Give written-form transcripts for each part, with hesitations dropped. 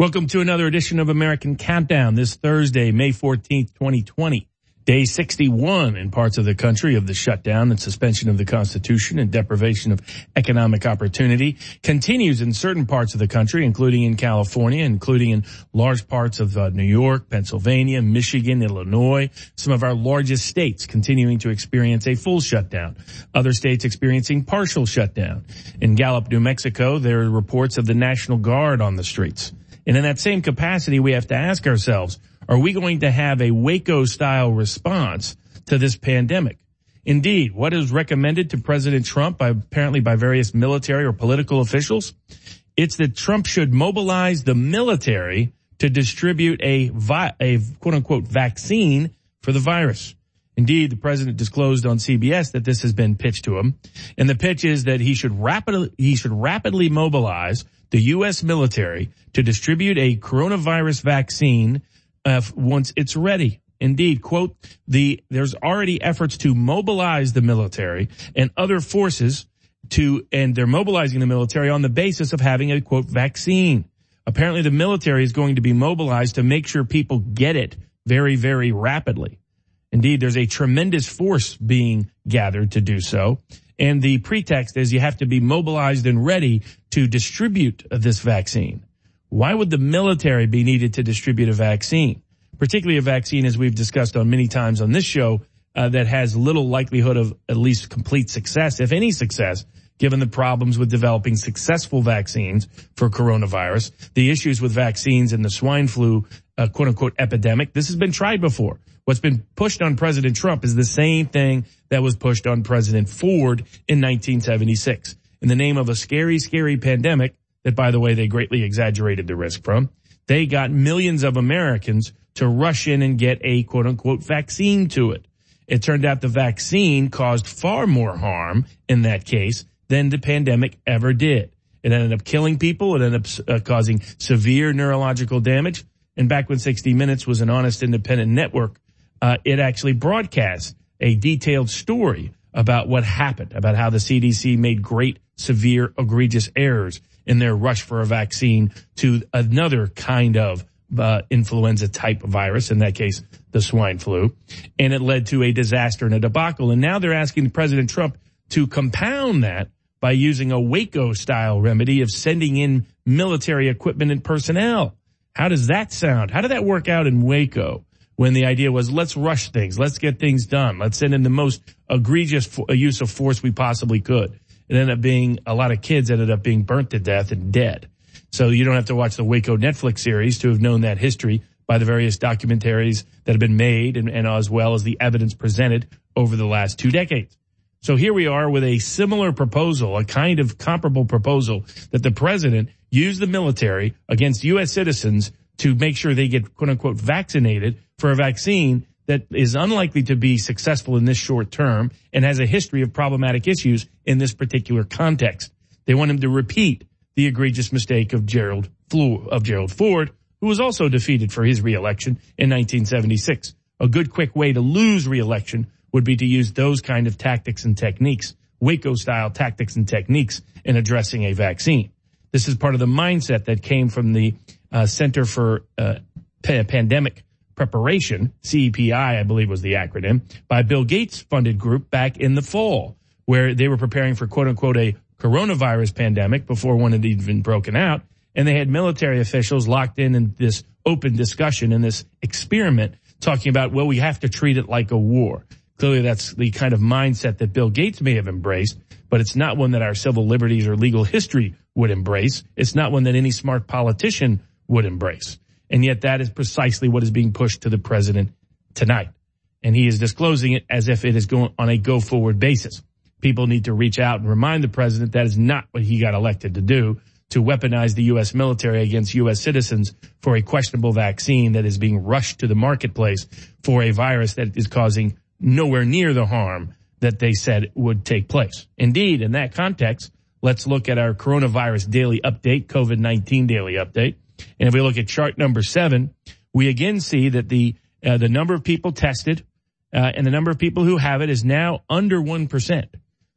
Welcome to another edition of American Countdown this Thursday, May 14th, 2020. Day 61 in parts of the country of the shutdown and suspension of the Constitution and deprivation of economic opportunity continues in certain parts of the country, including in California, including in large parts of New York, Pennsylvania, Michigan, Illinois, some of our largest states continuing to experience a full shutdown, other states experiencing partial shutdown. In Gallup, New Mexico, there are reports of the National Guard on the streets. And in that same capacity, we have to ask ourselves, are we going to have a Waco-style response to this pandemic? Indeed, what is recommended to President Trump apparently by various military or political officials? It's that Trump should mobilize the military to distribute a quote-unquote vaccine for the virus. Indeed, the president disclosed on CBS that this has been pitched to him. And the pitch is that he should rapidly mobilize the U.S. military to distribute a coronavirus vaccine once it's ready. Indeed, quote, there's already efforts to mobilize the military and other forces and they're mobilizing the military on the basis of having a, quote, vaccine. Apparently the military is going to be mobilized to make sure people get it very, very rapidly. Indeed, there's a tremendous force being gathered to do so. And the pretext is you have to be mobilized and ready to distribute this vaccine. Why would the military be needed to distribute a vaccine? Particularly a vaccine, as we've discussed on many times on this show, that has little likelihood of at least complete success, if any success, given the problems with developing successful vaccines for coronavirus, the issues with vaccines and the swine flu, quote-unquote, epidemic. This has been tried before. What's been pushed on President Trump is the same thing that was pushed on President Ford in 1976. In the name of a scary, scary pandemic that, by the way, they greatly exaggerated the risk from, they got millions of Americans to rush in and get a quote-unquote vaccine to it. It turned out the vaccine caused far more harm in that case than the pandemic ever did. It ended up killing people. It ended up causing severe neurological damage. And back when 60 Minutes was an honest, independent network, it actually broadcast a detailed story about what happened, about how the CDC made great, severe, egregious errors in their rush for a vaccine to another kind of influenza type virus, in that case, the swine flu. And it led to a disaster and a debacle. And now they're asking President Trump to compound that by using a Waco-style remedy of sending in military equipment and personnel. How does that sound? How did that work out in Waco when the idea was, let's rush things, let's get things done, let's send in the most egregious use of force we possibly could? It ended up being, a lot of kids ended up being burnt to death and dead. So you don't have to watch the Waco Netflix series to have known that history by the various documentaries that have been made and as well as the evidence presented over the last 2 decades. So here we are with a similar proposal, a kind of comparable proposal that the president used the military against U.S. citizens to make sure they get, quote unquote, vaccinated for a vaccine that is unlikely to be successful in this short term and has a history of problematic issues in this particular context. They want him to repeat the egregious mistake of Gerald Ford, who was also defeated for his reelection in 1976. A good quick way to lose reelection would be to use those kind of tactics and techniques, Waco-style tactics and techniques in addressing a vaccine. This is part of the mindset that came from the Center for Pandemic Preparation, CEPI, I believe was the acronym, by Bill Gates funded group back in the fall, where they were preparing for, quote unquote, a coronavirus pandemic before one had even broken out. And they had military officials locked in this open discussion in this experiment talking about, well, we have to treat it like a war. Clearly, that's the kind of mindset that Bill Gates may have embraced, but it's not one that our civil liberties or legal history would embrace. It's not one that any smart politician would embrace. And yet that is precisely what is being pushed to the president tonight. And he is disclosing it as if it is going on a go-forward basis. People need to reach out and remind the president that is not what he got elected to do, to weaponize the U.S. military against U.S. citizens for a questionable vaccine that is being rushed to the marketplace for a virus that is causing nowhere near the harm that they said would take place. Indeed, in that context, let's look at our coronavirus daily update, COVID-19 daily update. And if we look at chart number 7, we again see that the number of people tested and the number of people who have it is now under 1%.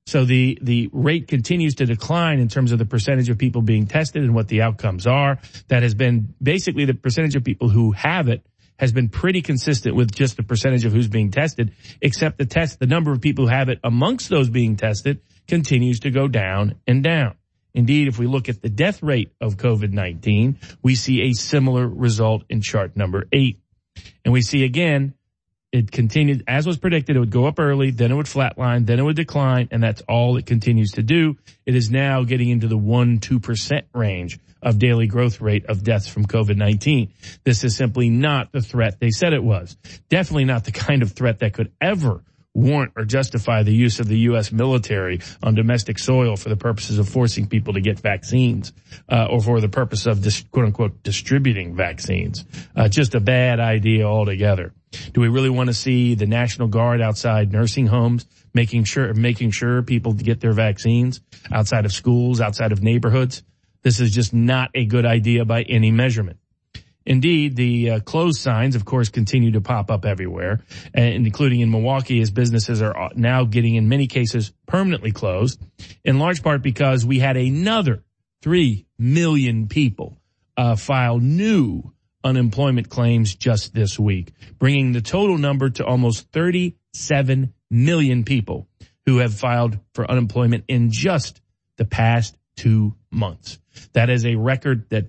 So the rate continues to decline in terms of the percentage of people being tested and what the outcomes are. That has been basically the percentage of people who have it has been pretty consistent with just the percentage of who's being tested, except the number of people who have it amongst those being tested continues to go down and down. Indeed, if we look at the death rate of COVID-19, we see a similar result in chart number 8. And we see again, it continued, as was predicted, it would go up early, then it would flatline, then it would decline, and that's all it continues to do. It is now getting into the 1-2% range of daily growth rate of deaths from COVID-19. This is simply not the threat they said it was. Definitely not the kind of threat that could ever warrant or justify the use of the U.S. military on domestic soil for the purposes of forcing people to get vaccines, or for the purpose of quote unquote distributing vaccines. Just a bad idea altogether. Do we really want to see the National Guard outside nursing homes, making sure people get their vaccines outside of schools, outside of neighborhoods? This is just not a good idea by any measurement. Indeed, the closed signs, of course, continue to pop up everywhere, and including in Milwaukee, as businesses are now getting, in many cases, permanently closed, in large part because we had another 3 million people file new unemployment claims just this week, bringing the total number to almost 37 million people who have filed for unemployment in just the past 2 months. That is a record that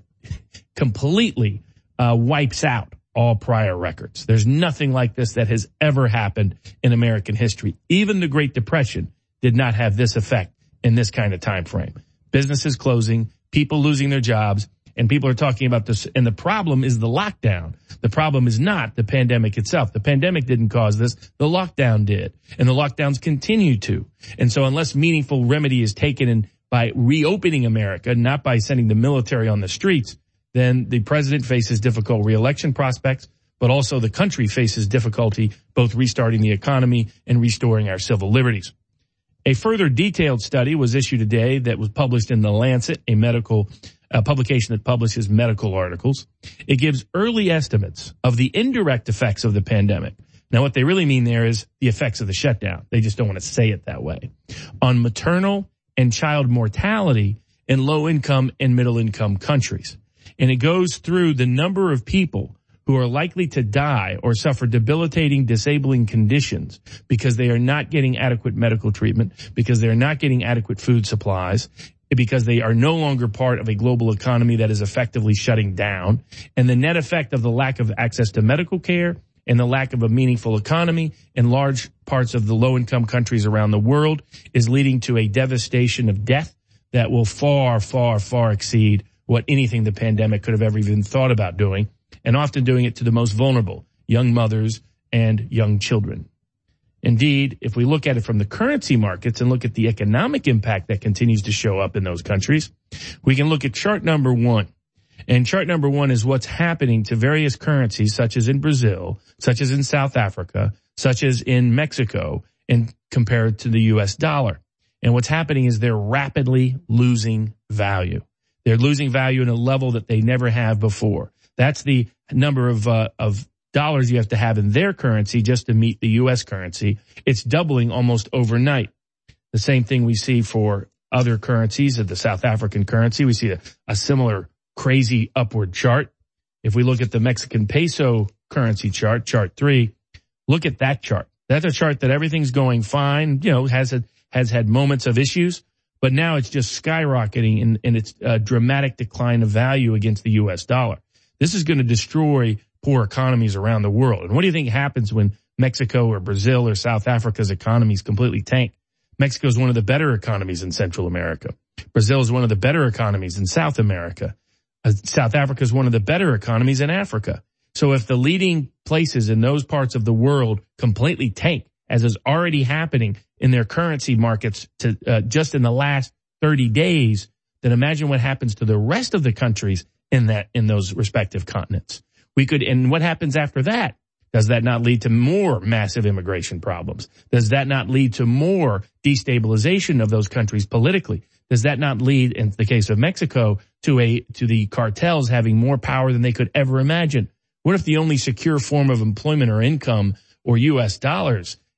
completely wipes out all prior records. There's nothing like this that has ever happened in American history. Even the Great Depression did not have this effect in this kind of time frame. Businesses closing, people losing their jobs, and people are talking about this. And the problem is the lockdown. The problem is not the pandemic itself. The pandemic didn't cause this. The lockdown did. And the lockdowns continue to. And so unless meaningful remedy is taken in by reopening America, not by sending the military on the streets, then the president faces difficult reelection prospects, but also the country faces difficulty both restarting the economy and restoring our civil liberties. A further detailed study was issued today that was published in The Lancet, a medical publication that publishes medical articles. It gives early estimates of the indirect effects of the pandemic. Now, what they really mean there is the effects of the shutdown. They just don't want to say it that way. On maternal and child mortality in low-income and middle-income countries. And it goes through the number of people who are likely to die or suffer debilitating, disabling conditions because they are not getting adequate medical treatment, because they're not getting adequate food supplies, because they are no longer part of a global economy that is effectively shutting down, and the net effect of the lack of access to medical care and the lack of a meaningful economy in large parts of the low-income countries around the world is leading to a devastation of death that will far, far, far exceed what anything the pandemic could have ever even thought about doing, and often doing it to the most vulnerable, young mothers and young children. Indeed, if we look at it from the currency markets and look at the economic impact that continues to show up in those countries, we can look at chart number 1. And chart number 1 is what's happening to various currencies, such as in Brazil, such as in South Africa, such as in Mexico, and compared to the U.S. dollar. And what's happening is they're rapidly losing value. They're losing value at a level that they never have before. That's the number of dollars you have to have in their currency just to meet the U.S. currency. It's doubling almost overnight. The same thing we see for other currencies. Of the South African currency, we see a similar crazy upward chart. If we look at the Mexican peso currency chart, chart 3, look at that chart. That's a chart that everything's going fine, has had moments of issues, but now it's just skyrocketing in its dramatic decline of value against the U.S. dollar. This is going to destroy poor economies around the world. And what do you think happens when Mexico or Brazil or South Africa's economies completely tank? Mexico is one of the better economies in Central America. Brazil is one of the better economies in South America. South Africa is one of the better economies in Africa. So if the leading places in those parts of the world completely tank, as is already happening in their currency markets to just in the last 30 days, then imagine what happens to the rest of the countries in those respective continents. And what happens after that? Does that not lead to more massive immigration problems? Does that not lead to more destabilization of those countries politically? Does that not lead, in the case of Mexico, to the cartels having more power than they could ever imagine? What if the only secure form of employment or income or U.S. dollars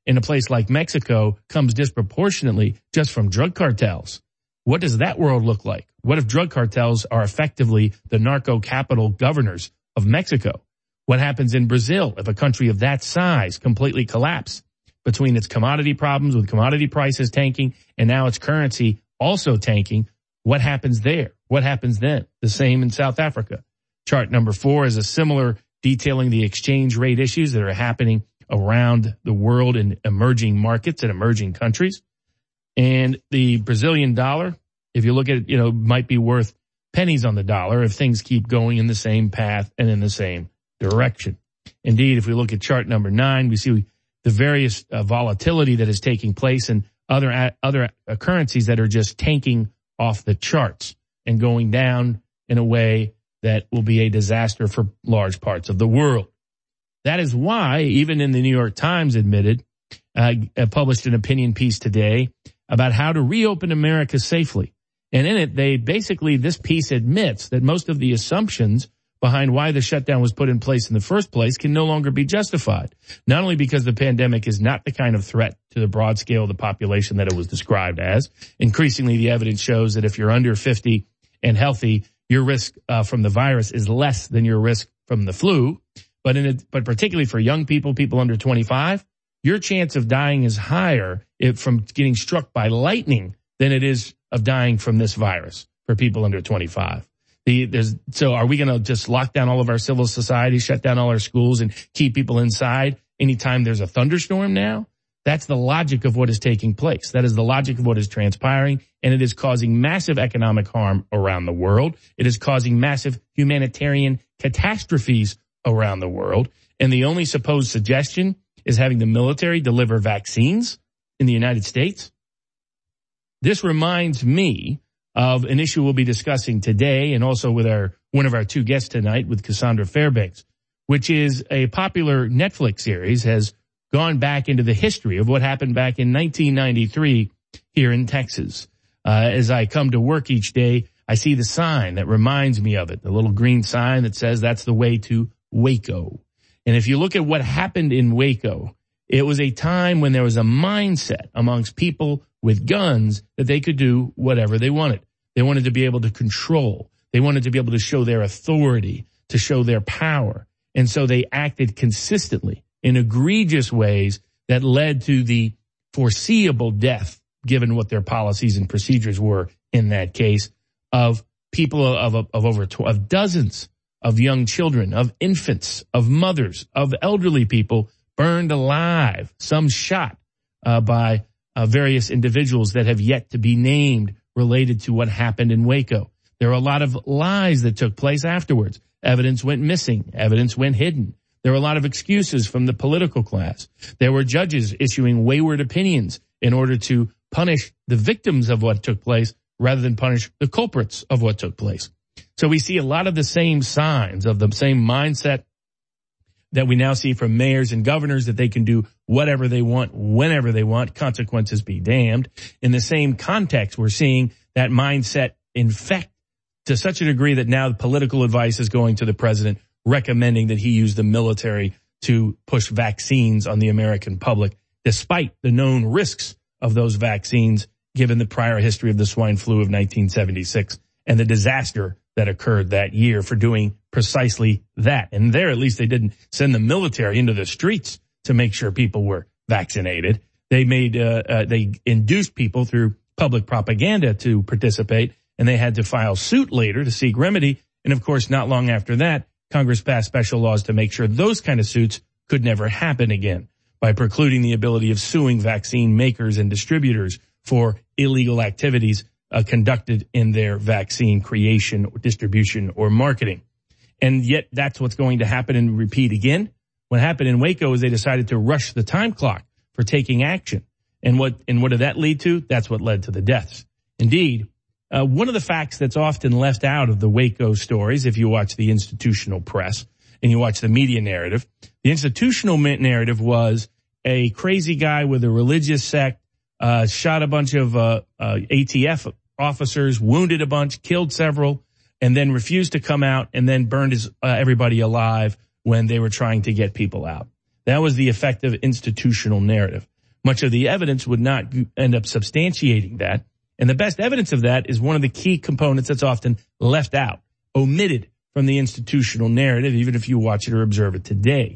in a place like Mexico comes disproportionately just from drug cartels. What does that world look like? What if drug cartels are effectively the narco capital governors of Mexico? What happens in Brazil if a country of that size completely collapses between its commodity problems with commodity prices tanking and now its currency also tanking? What happens there? What happens then? The same in South Africa. Chart number 4 is a similar detailing the exchange rate issues that are happening around the world in emerging markets and emerging countries. And the Brazilian dollar, if you look at it, might be worth pennies on the dollar if things keep going in the same path and in the same direction. Indeed, if we look at chart number 9, we see the various volatility that is taking place and other currencies that are just tanking off the charts and going down in a way that will be a disaster for large parts of the world. That is why, even in the New York Times published an opinion piece today about how to reopen America safely. And in it, this piece admits that most of the assumptions behind why the shutdown was put in place in the first place can no longer be justified. Not only because the pandemic is not the kind of threat to the broad scale of the population that it was described as. Increasingly, the evidence shows that if you're under 50 and healthy, your risk from the virus is less than your risk from the flu. But particularly for young people, people under 25, your chance of dying is higher from getting struck by lightning than it is of dying from this virus for people under 25. So are we going to just lock down all of our civil society, shut down all our schools, and keep people inside anytime there's a thunderstorm now? That's the logic of what is taking place. That is the logic of what is transpiring, and it is causing massive economic harm around the world. It is causing massive humanitarian catastrophes around the world. And the only supposed suggestion is having the military deliver vaccines in the United States. This reminds me of an issue we'll be discussing today and also with one of our two guests tonight with Cassandra Fairbanks, which is a popular Netflix series, has gone back into the history of what happened back in 1993 here in Texas. As I come to work each day, I see the sign that reminds me of it, the little green sign that says that's the way to Waco. And if you look at what happened in Waco, it was a time when there was a mindset amongst people with guns that they could do whatever they wanted. They wanted to be able to control. They wanted to be able to show their authority, to show their power. And so they acted consistently in egregious ways that led to the foreseeable death, given what their policies and procedures were in that case, of people of dozens of young children, of infants, of mothers, of elderly people burned alive, some shot by various individuals that have yet to be named related to what happened in Waco. There are a lot of lies that took place afterwards. Evidence went missing. Evidence went hidden. There were a lot of excuses from the political class. There were judges issuing wayward opinions in order to punish the victims of what took place rather than punish the culprits of what took place. So we see a lot of the same signs of the same mindset that we now see from mayors and governors, that they can do whatever they want, whenever they want, consequences be damned. In the same context, we're seeing that mindset infect to such a degree that now the political advice is going to the president, recommending that he use the military to push vaccines on the American public, despite the known risks of those vaccines, given the prior history of the swine flu of 1976 and the disaster that occurred that year for doing precisely that. And there, at least, they didn't send the military into the streets to make sure people were vaccinated. They they induced people through public propaganda to participate, and they had to file suit later to seek remedy. And of course, not long after that, Congress passed special laws to make sure those kind of suits could never happen again by precluding the ability of suing vaccine makers and distributors for illegal activities conducted in their vaccine creation or distribution or marketing. And yet that's what's going to happen and repeat again. What happened in Waco is they decided to rush the time clock for taking action. And what did that lead to? That's what led to the deaths. Indeed, one of the facts that's often left out of the Waco stories, if you watch the institutional press and you watch the media narrative, the institutional narrative was a crazy guy with a religious sect, shot a bunch of ATF officers, wounded a bunch, killed several, and then refused to come out and then burned everybody alive when they were trying to get people out. That was the effective institutional narrative. Much of the evidence would not end up substantiating that. And the best evidence of that is one of the key components that's often left out, omitted from the institutional narrative, even if you watch it or observe it today.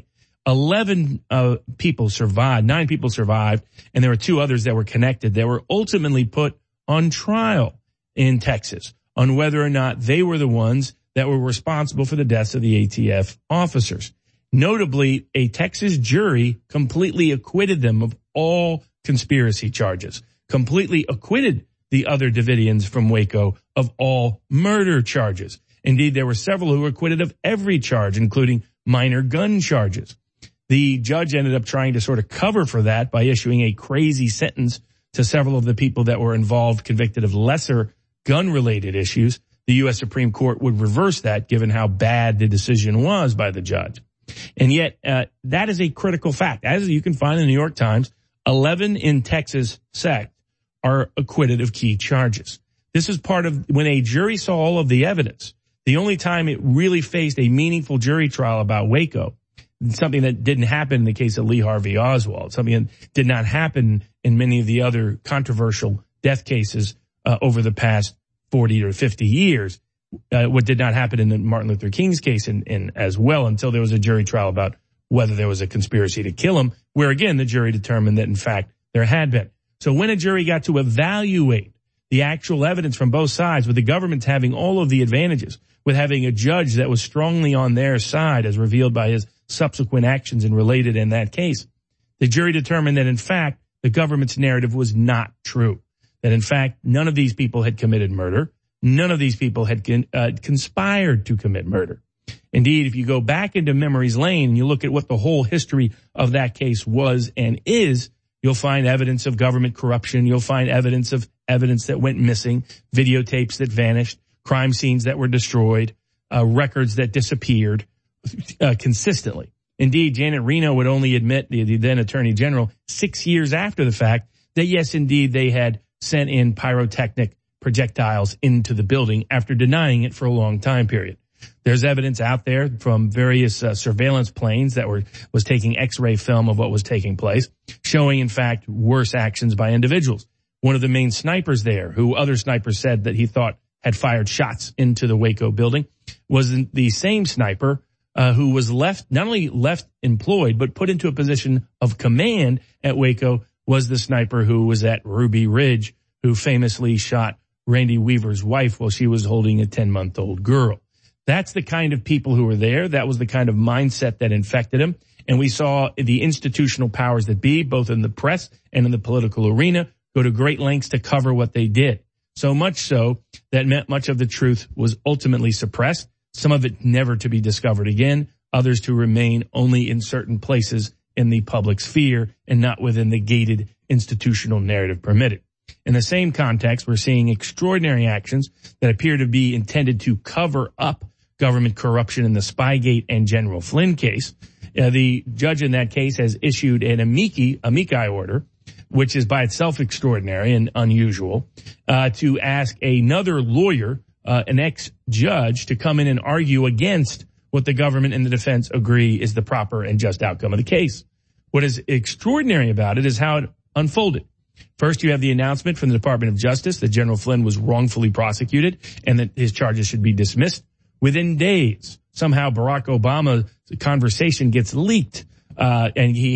11 people survived, 9 people survived, and there were 2 others that were connected that were ultimately put on trial in Texas on whether or not they were the ones that were responsible for the deaths of the ATF officers. Notably, a Texas jury completely acquitted them of all conspiracy charges, completely acquitted the other Davidians from Waco of all murder charges. Indeed, there were several who were acquitted of every charge, including minor gun charges. The judge ended up trying to sort of cover for that by issuing a crazy sentence to several of the people that were involved, convicted of lesser gun-related issues. The U.S. Supreme Court would reverse that, given how bad the decision was by the judge. And yet, that is a critical fact. As you can find in the New York Times, 11 in Texas sect are acquitted of key charges. This is part of when a jury saw all of the evidence. The only time it really faced a meaningful jury trial about Waco, something that didn't happen in the case of Lee Harvey Oswald, something that did not happen in many of the other controversial death cases over the past 40 or 50 years. What did not happen in the Martin Luther King's case in as well, until there was a jury trial about whether there was a conspiracy to kill him, where again the jury determined that in fact there had been. So when a jury got to evaluate the actual evidence from both sides, with the government having all of the advantages, with having a judge that was strongly on their side as revealed by his subsequent actions and related in that case, the jury determined that in fact the government's narrative was not true, that in fact none of these people had committed murder. None of these people had conspired to commit murder. Indeed, if you go back into memory's lane and you look at what the whole history of that case was and is, you'll find evidence of government corruption. You'll find evidence that went missing, videotapes that vanished, crime scenes that were destroyed, records that disappeared consistently. Indeed, Janet Reno would only admit, the then Attorney General, 6 years after the fact, that yes, indeed, they had sent in pyrotechnic projectiles into the building after denying it for a long time period. There's evidence out there from various surveillance planes that was taking X-ray film of what was taking place, showing in fact worse actions by individuals. One of the main snipers there, who other snipers said that he thought had fired shots into the Waco building, was the same sniper who was not only left employed, but put into a position of command at Waco, was the sniper who was at Ruby Ridge, who famously shot Randy Weaver's wife while she was holding a 10-month-old girl. That's the kind of people who were there. That was the kind of mindset that infected him. And we saw the institutional powers that be, both in the press and in the political arena, go to great lengths to cover what they did. So much so that meant much of the truth was ultimately suppressed, some of it never to be discovered again, others to remain only in certain places in the public sphere and not within the gated institutional narrative permitted. In the same context, we're seeing extraordinary actions that appear to be intended to cover up government corruption in the Spygate and General Flynn case. The judge in that case has issued an amici order, which is by itself extraordinary and unusual, to ask another lawyer, an ex-judge, to come in and argue against what the government and the defense agree is the proper and just outcome of the case. What is extraordinary about it is how it unfolded. First, you have the announcement from the Department of Justice that General Flynn was wrongfully prosecuted and that his charges should be dismissed. Within days, somehow Barack Obama's conversation gets leaked, and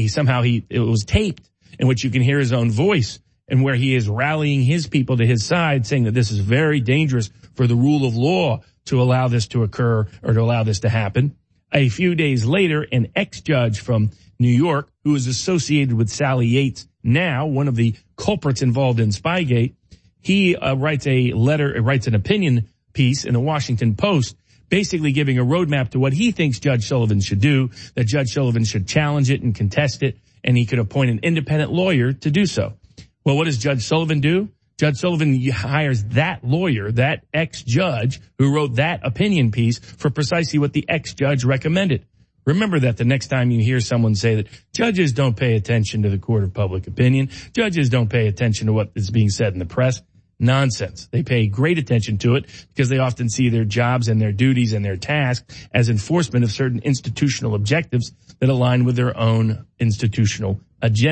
it was taped, in which you can hear his own voice and where he is rallying his people to his side, saying that this is very dangerous for the rule of law to allow this to occur or to allow this to happen. A few days later, an ex-judge from New York, who is associated with Sally Yates, now one of the culprits involved in Spygate, he writes an opinion piece in the Washington Post, basically giving a roadmap to what he thinks Judge Sullivan should do, that Judge Sullivan should challenge it and contest it, and he could appoint an independent lawyer to do so. Well, what does Judge Sullivan do? Judge Sullivan hires that lawyer, that ex-judge who wrote that opinion piece, for precisely what the ex-judge recommended. Remember that the next time you hear someone say that judges don't pay attention to the court of public opinion, judges don't pay attention to what is being said in the press. Nonsense. They pay great attention to it because they often see their jobs and their duties and their tasks as enforcement of certain institutional objectives that align with their own institutional agenda.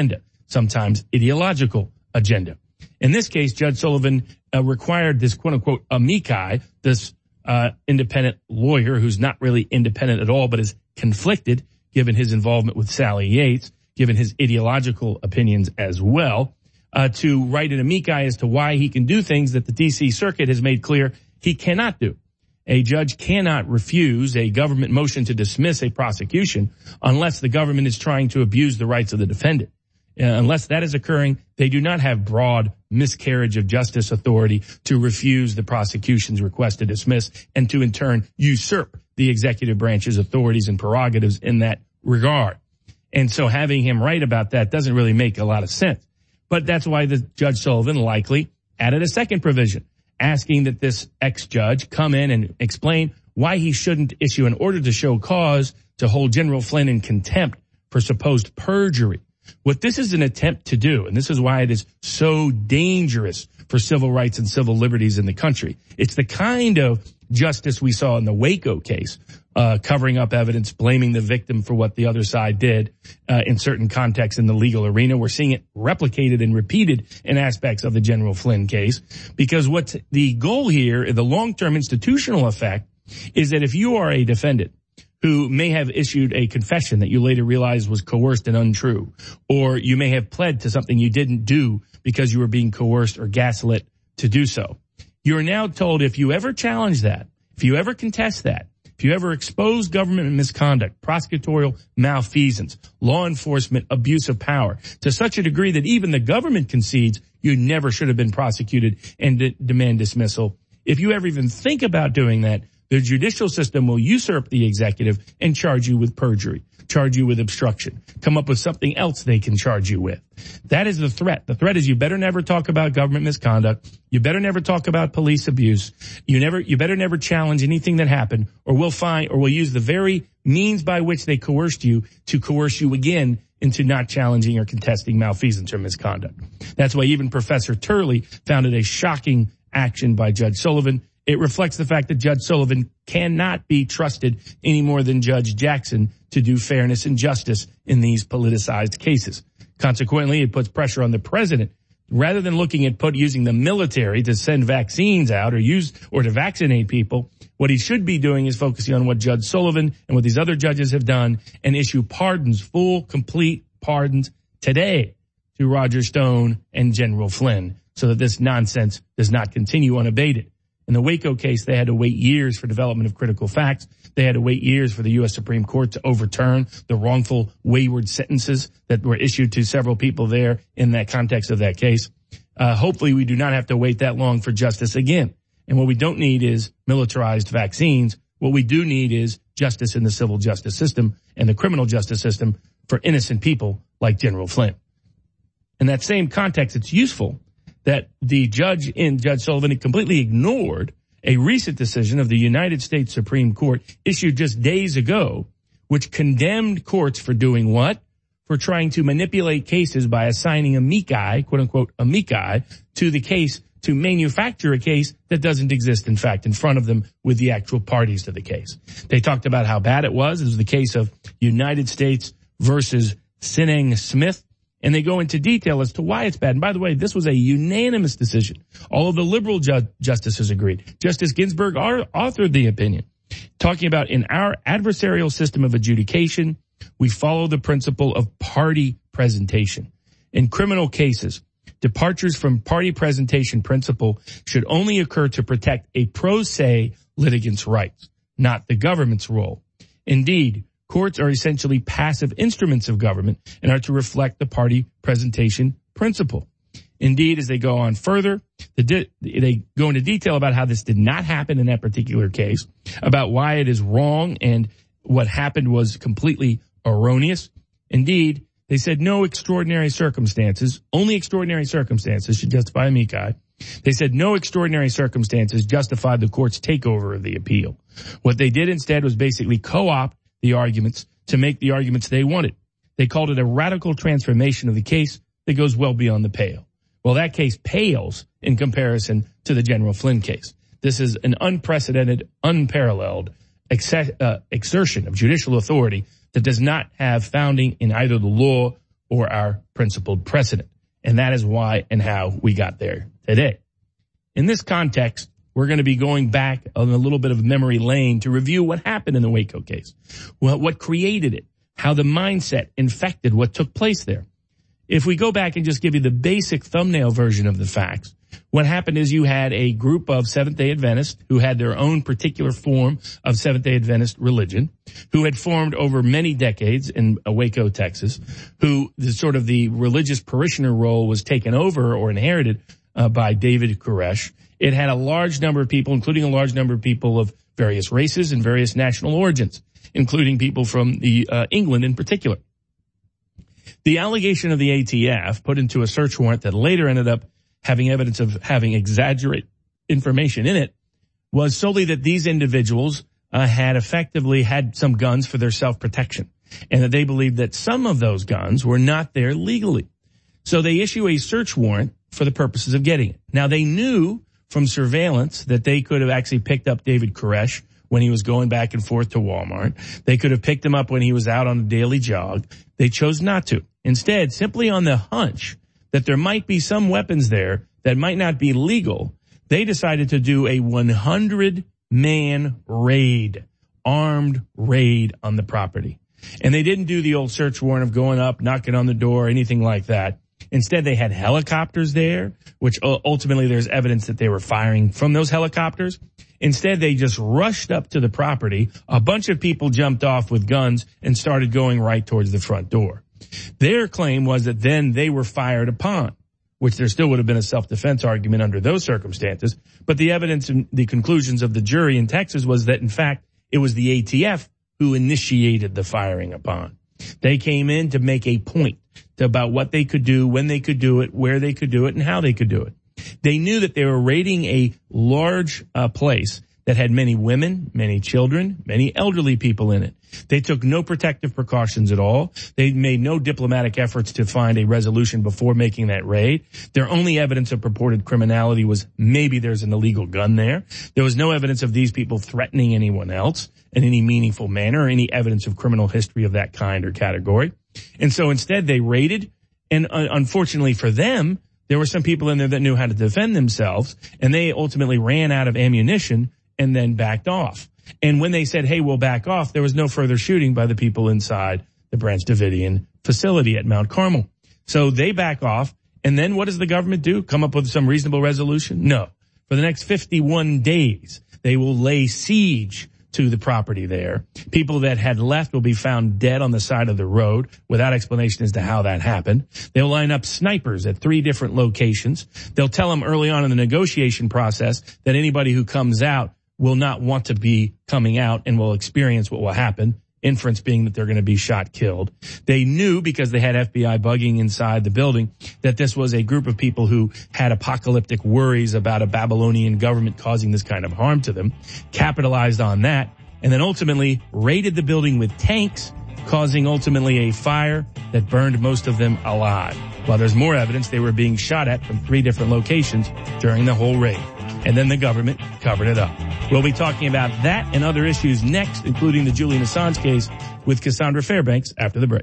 sometimes ideological agenda. In this case, Judge Sullivan required this quote-unquote amici, this independent lawyer who's not really independent at all but is conflicted given his involvement with Sally Yates, given his ideological opinions as well, to write an amici as to why he can do things that the D.C. Circuit has made clear he cannot do. A judge cannot refuse a government motion to dismiss a prosecution unless the government is trying to abuse the rights of the defendant. Unless that is occurring, they do not have broad miscarriage of justice authority to refuse the prosecution's request to dismiss and to in turn usurp the executive branch's authorities and prerogatives in that regard. And so having him write about that doesn't really make a lot of sense. But that's why the Judge Sullivan likely added a second provision, asking that this ex-judge come in and explain why he shouldn't issue an order to show cause to hold General Flynn in contempt for supposed perjury. What this is an attempt to do, and this is why it is so dangerous for civil rights and civil liberties in the country. It's the kind of justice we saw in the Waco case, covering up evidence, blaming the victim for what the other side did in certain contexts in the legal arena. We're seeing it replicated and repeated in aspects of the General Flynn case, because what's the goal here, the long-term institutional effect, is that if you are a defendant who may have issued a confession that you later realized was coerced and untrue, or you may have pled to something you didn't do because you were being coerced or gaslit to do so. You're now told if you ever challenge that, if you ever contest that, if you ever expose government misconduct, prosecutorial malfeasance, law enforcement abuse of power to such a degree that even the government concedes you never should have been prosecuted and demand dismissal, if you ever even think about doing that, the judicial system will usurp the executive and charge you with perjury, charge you with obstruction, come up with something else they can charge you with. That is the threat. The threat is you better never talk about government misconduct. You better never talk about police abuse. You better never challenge anything that happened, or we'll use the very means by which they coerced you to coerce you again into not challenging or contesting malfeasance or misconduct. That's why even Professor Turley found it a shocking action by Judge Sullivan. It reflects the fact that Judge Sullivan cannot be trusted any more than Judge Jackson to do fairness and justice in these politicized cases. Consequently, it puts pressure on the president. Rather than looking at using the military to send vaccines out or to vaccinate people, what he should be doing is focusing on what Judge Sullivan and what these other judges have done and issue pardons, full, complete pardons today to Roger Stone and General Flynn so that this nonsense does not continue unabated. In the Waco case, they had to wait years for development of critical facts. They had to wait years for the U.S. Supreme Court to overturn the wrongful, wayward sentences that were issued to several people there in that context of that case. Hopefully, we do not have to wait that long for justice again. And what we don't need is militarized vaccines. What we do need is justice in the civil justice system and the criminal justice system for innocent people like General Flynn. In that same context, it's useful that the judge in Judge Sullivan completely ignored a recent decision of the United States Supreme Court issued just days ago, which condemned courts for doing what? For trying to manipulate cases by assigning amici, quote unquote, amici, to the case to manufacture a case that doesn't exist, in fact, in front of them with the actual parties to the case. They talked about how bad it was. It was the case of United States versus Sineng Smith. And they go into detail as to why it's bad. And by the way, this was a unanimous decision. All of the liberal justices agreed. Justice Ginsburg authored the opinion, talking about in our adversarial system of adjudication, we follow the principle of party presentation. In criminal cases, departures from party presentation principle should only occur to protect a pro se litigant's rights, not the government's role. Indeed, courts are essentially passive instruments of government and are to reflect the party presentation principle. Indeed, as they go on further, they go into detail about how this did not happen in that particular case, about why it is wrong and what happened was completely erroneous. Indeed, they said no extraordinary circumstances, only extraordinary circumstances should justify amici. They said no extraordinary circumstances justified the court's takeover of the appeal. What they did instead was basically co-opt the arguments to make the arguments they wanted. They called it a radical transformation of the case that goes well beyond the pale. Well, that case pales in comparison to the General Flynn case. This is an unprecedented, unparalleled exertion of judicial authority that does not have founding in either the law or our principled precedent. And that is why and how we got there today. In this context, we're going to be going back on a little bit of memory lane to review what happened in the Waco case, what created it, how the mindset infected what took place there. If we go back and just give you the basic thumbnail version of the facts, what happened is you had a group of Seventh-day Adventists who had their own particular form of Seventh-day Adventist religion, who had formed over many decades in Waco, Texas, who the religious parishioner role was taken over or inherited by David Koresh. It had a large number of people, including a large number of people of various races and various national origins, including people from England in particular. The allegation of the ATF put into a search warrant that later ended up having evidence of having exaggerated information in it was solely that these individuals had effectively had some guns for their self-protection, and that they believed that some of those guns were not there legally. So they issue a search warrant for the purposes of getting it. Now, they knew from surveillance that they could have actually picked up David Koresh when he was going back and forth to Walmart. They could have picked him up when he was out on a daily jog. They chose not to. Instead, simply on the hunch that there might be some weapons there that might not be legal, they decided to do a 100-man raid, armed raid on the property. And they didn't do the old search warrant of going up, knocking on the door, anything like that. Instead, they had helicopters there, which ultimately there's evidence that they were firing from those helicopters. Instead, they just rushed up to the property. A bunch of people jumped off with guns and started going right towards the front door. Their claim was that then they were fired upon, which there still would have been a self-defense argument under those circumstances. But the evidence and the conclusions of the jury in Texas was that, in fact, it was the ATF who initiated the firing upon. They came in to make a point about what they could do, when they could do it, where they could do it, and how they could do it. They knew that they were raiding a large place that had many women, many children, many elderly people in it. They took no protective precautions at all. They made no diplomatic efforts to find a resolution before making that raid. Their only evidence of purported criminality was maybe there's an illegal gun there. There was no evidence of these people threatening anyone else in any meaningful manner, or any evidence of criminal history of that kind or category. And so instead they raided, and unfortunately for them, there were some people in there that knew how to defend themselves, and they ultimately ran out of ammunition and then backed off. And when they said, hey, we'll back off, there was no further shooting by the people inside the Branch Davidian facility at Mount Carmel. So they back off, and then what does the government do? Come up with some reasonable resolution? No. For the next 51 days, they will lay siege to the property there. People that had left will be found dead on the side of the road without explanation as to how that happened. They'll line up snipers at 3 different locations. They'll tell them early on in the negotiation process that anybody who comes out will not want to be coming out and will experience what will happen, inference being that they're going to be shot, killed. They knew, because they had FBI bugging inside the building, that this was a group of people who had apocalyptic worries about a Babylonian government causing this kind of harm to them, capitalized on that, and then ultimately raided the building with tanks, causing ultimately a fire that burned most of them alive. While there's more evidence they were being shot at from 3 different locations during the whole raid. And then the government covered it up. We'll be talking about that and other issues next, including the Julian Assange case, with Cassandra Fairbanks after the break.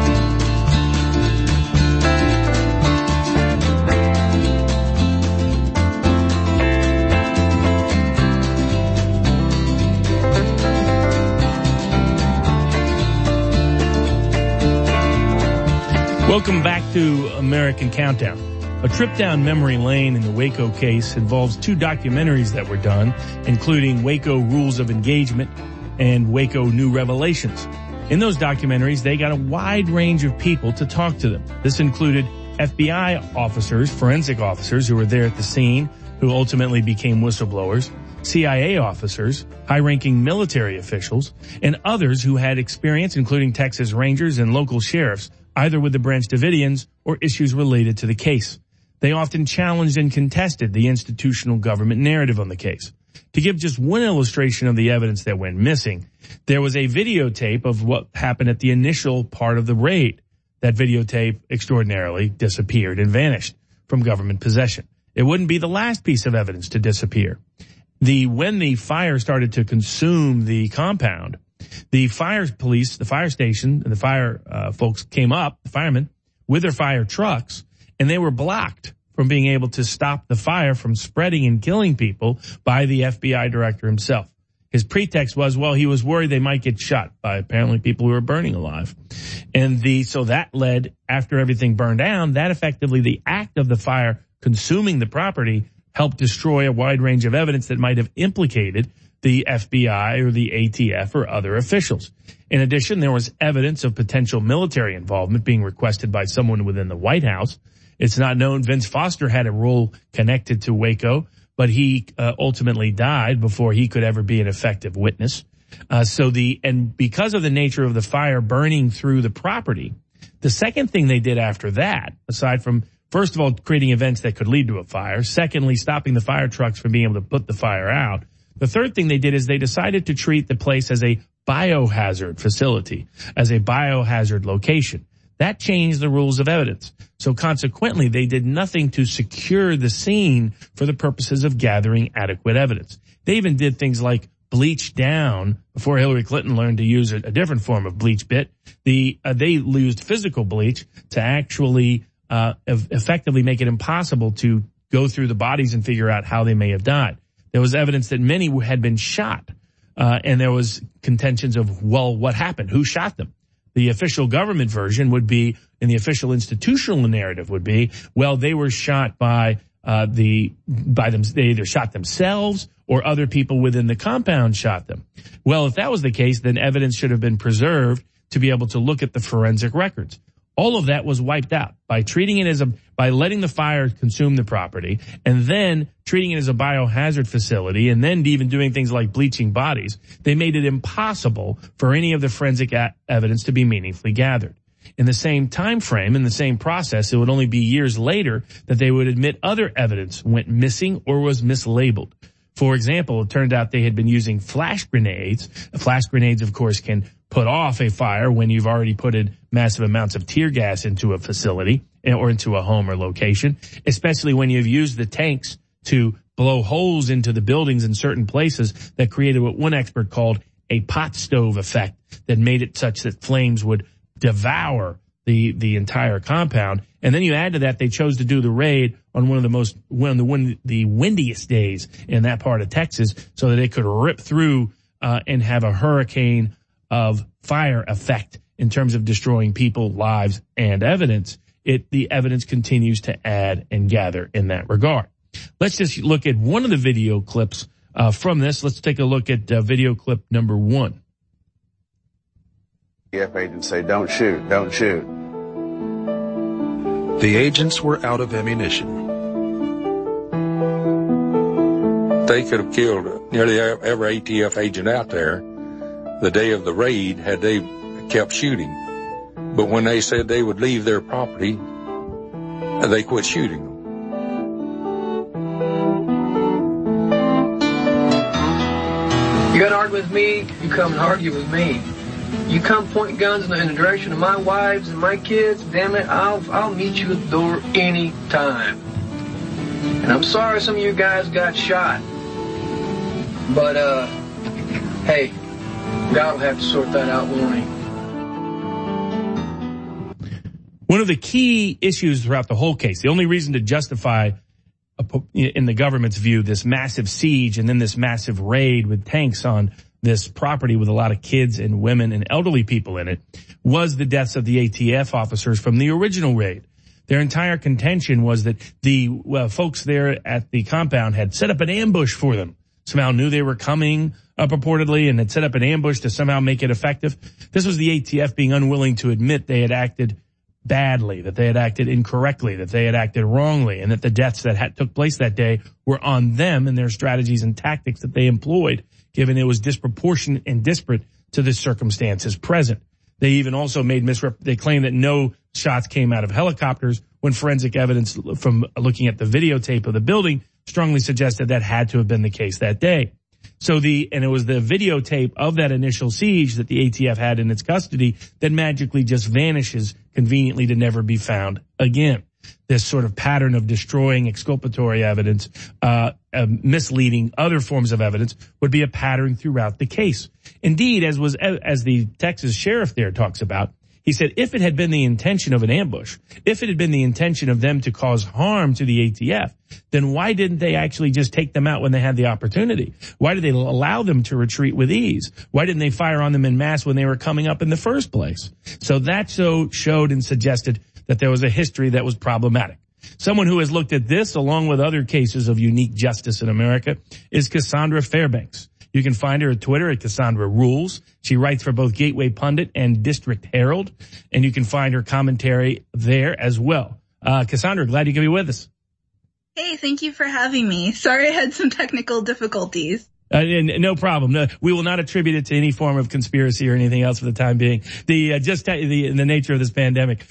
Welcome back to American Countdown. A trip down memory lane in the Waco case involves 2 documentaries that were done, including Waco Rules of Engagement and Waco New Revelations. In those documentaries, they got a wide range of people to talk to them. This included FBI officers, forensic officers who were there at the scene, who ultimately became whistleblowers, CIA officers, high-ranking military officials, and others who had experience, including Texas Rangers and local sheriffs, either with the Branch Davidians or issues related to the case. They often challenged and contested the institutional government narrative on the case. To give just one illustration of the evidence that went missing, there was a videotape of what happened at the initial part of the raid. That videotape extraordinarily disappeared and vanished from government possession. It wouldn't be the last piece of evidence to disappear. When the fire started to consume the compound, the fire police, the fire station, and the fire folks came up, the firemen, with their fire trucks, and they were blocked from being able to stop the fire from spreading and killing people by the FBI director himself. His pretext was, well, he was worried they might get shot by apparently people who were burning alive. So that led, after everything burned down, that effectively the act of the fire consuming the property helped destroy a wide range of evidence that might have implicated the FBI or the ATF or other officials. In addition, there was evidence of potential military involvement being requested by someone within the White House. It's not known Vince Foster had a role connected to Waco, but he ultimately died before he could ever be an effective witness. And because of the nature of the fire burning through the property, the second thing they did after that, aside from, first of all, creating events that could lead to a fire, secondly, stopping the fire trucks from being able to put the fire out, the third thing they did is they decided to treat the place as a biohazard facility, as a biohazard location. That changed the rules of evidence. So consequently, they did nothing to secure the scene for the purposes of gathering adequate evidence. They even did things like bleach down before Hillary Clinton learned to use a different form of bleach bit. They used physical bleach to actually effectively make it impossible to go through the bodies and figure out how they may have died. There was evidence that many had been shot, and there was contentions of, well, what happened? Who shot them? The official government version would be, and the official institutional narrative would be, well, they were shot by them. They either shot themselves or other people within the compound shot them. Well, if that was the case, then evidence should have been preserved to be able to look at the forensic records. All of that was wiped out by treating it by letting the fire consume the property and then treating it as a biohazard facility and then even doing things like bleaching bodies. They made it impossible for any of the forensic evidence to be meaningfully gathered. In the same time frame, in the same process, it would only be years later that they would admit other evidence went missing or was mislabeled. For example, it turned out they had been using flash grenades. Flash grenades, of course, can put off a fire when you've already put in massive amounts of tear gas into a facility or into a home or location, especially when you've used the tanks to blow holes into the buildings in certain places that created what one expert called a pot stove effect that made it such that flames would devour the entire compound. And then you add to that, they chose to do the raid on one of the windiest days in that part of Texas so that it could rip through and have a hurricane of fire effect in terms of destroying people, lives, and evidence. The evidence continues to add and gather in that regard. Let's just look at one of the video clips from this. Let's take a look at video clip number 1. ATF agents say, don't shoot, don't shoot. The agents were out of ammunition. They could have killed nearly every ATF agent out there the day of the raid had they kept shooting. But when they said they would leave their property, they quit shooting them. You got to argue with me, you come and argue with me. You come pointing guns in the direction of my wives and my kids, damn it, I'll meet you at the door any time. And I'm sorry some of you guys got shot. But, hey, God will have to sort that out, won't he? One of the key issues throughout the whole case, the only reason to justify, in the government's view, this massive siege and then this massive raid with tanks on this property with a lot of kids and women and elderly people in it, was the deaths of the ATF officers from the original raid. Their entire contention was that the folks there at the compound had set up an ambush for them. Somehow knew they were coming purportedly and had set up an ambush to somehow make it effective. This was the ATF being unwilling to admit they had acted badly, that they had acted incorrectly, that they had acted wrongly, and that the deaths that took place that day were on them and their strategies and tactics that they employed, given it was disproportionate and disparate to the circumstances present. They even also they claimed that no shots came out of helicopters when forensic evidence from looking at the videotape of the building strongly suggested that had to have been the case that day. And it was the videotape of that initial siege that the ATF had in its custody that magically just vanishes conveniently to never be found again. This sort of pattern of destroying exculpatory evidence, misleading other forms of evidence would be a pattern throughout the case. Indeed, as the Texas sheriff there talks about, He said, if it had been the intention of an ambush, if it had been the intention of them to cause harm to the ATF, then why didn't they actually just take them out when they had the opportunity? Why did they allow them to retreat with ease? Why didn't they fire on them en masse when they were coming up in the first place? So that showed and suggested that there was a history that was problematic. Someone who has looked at this, along with other cases of unique justice in America, is Cassandra Fairbanks. You can find her at Twitter at Cassandra Rules. She writes for both Gateway Pundit and District Herald, and you can find her commentary there as well. Cassandra, glad you could be with us. Hey, thank you for having me. Sorry I had some technical difficulties. No problem. No, we will not attribute it to any form of conspiracy or anything else for the time being. The nature of this pandemic.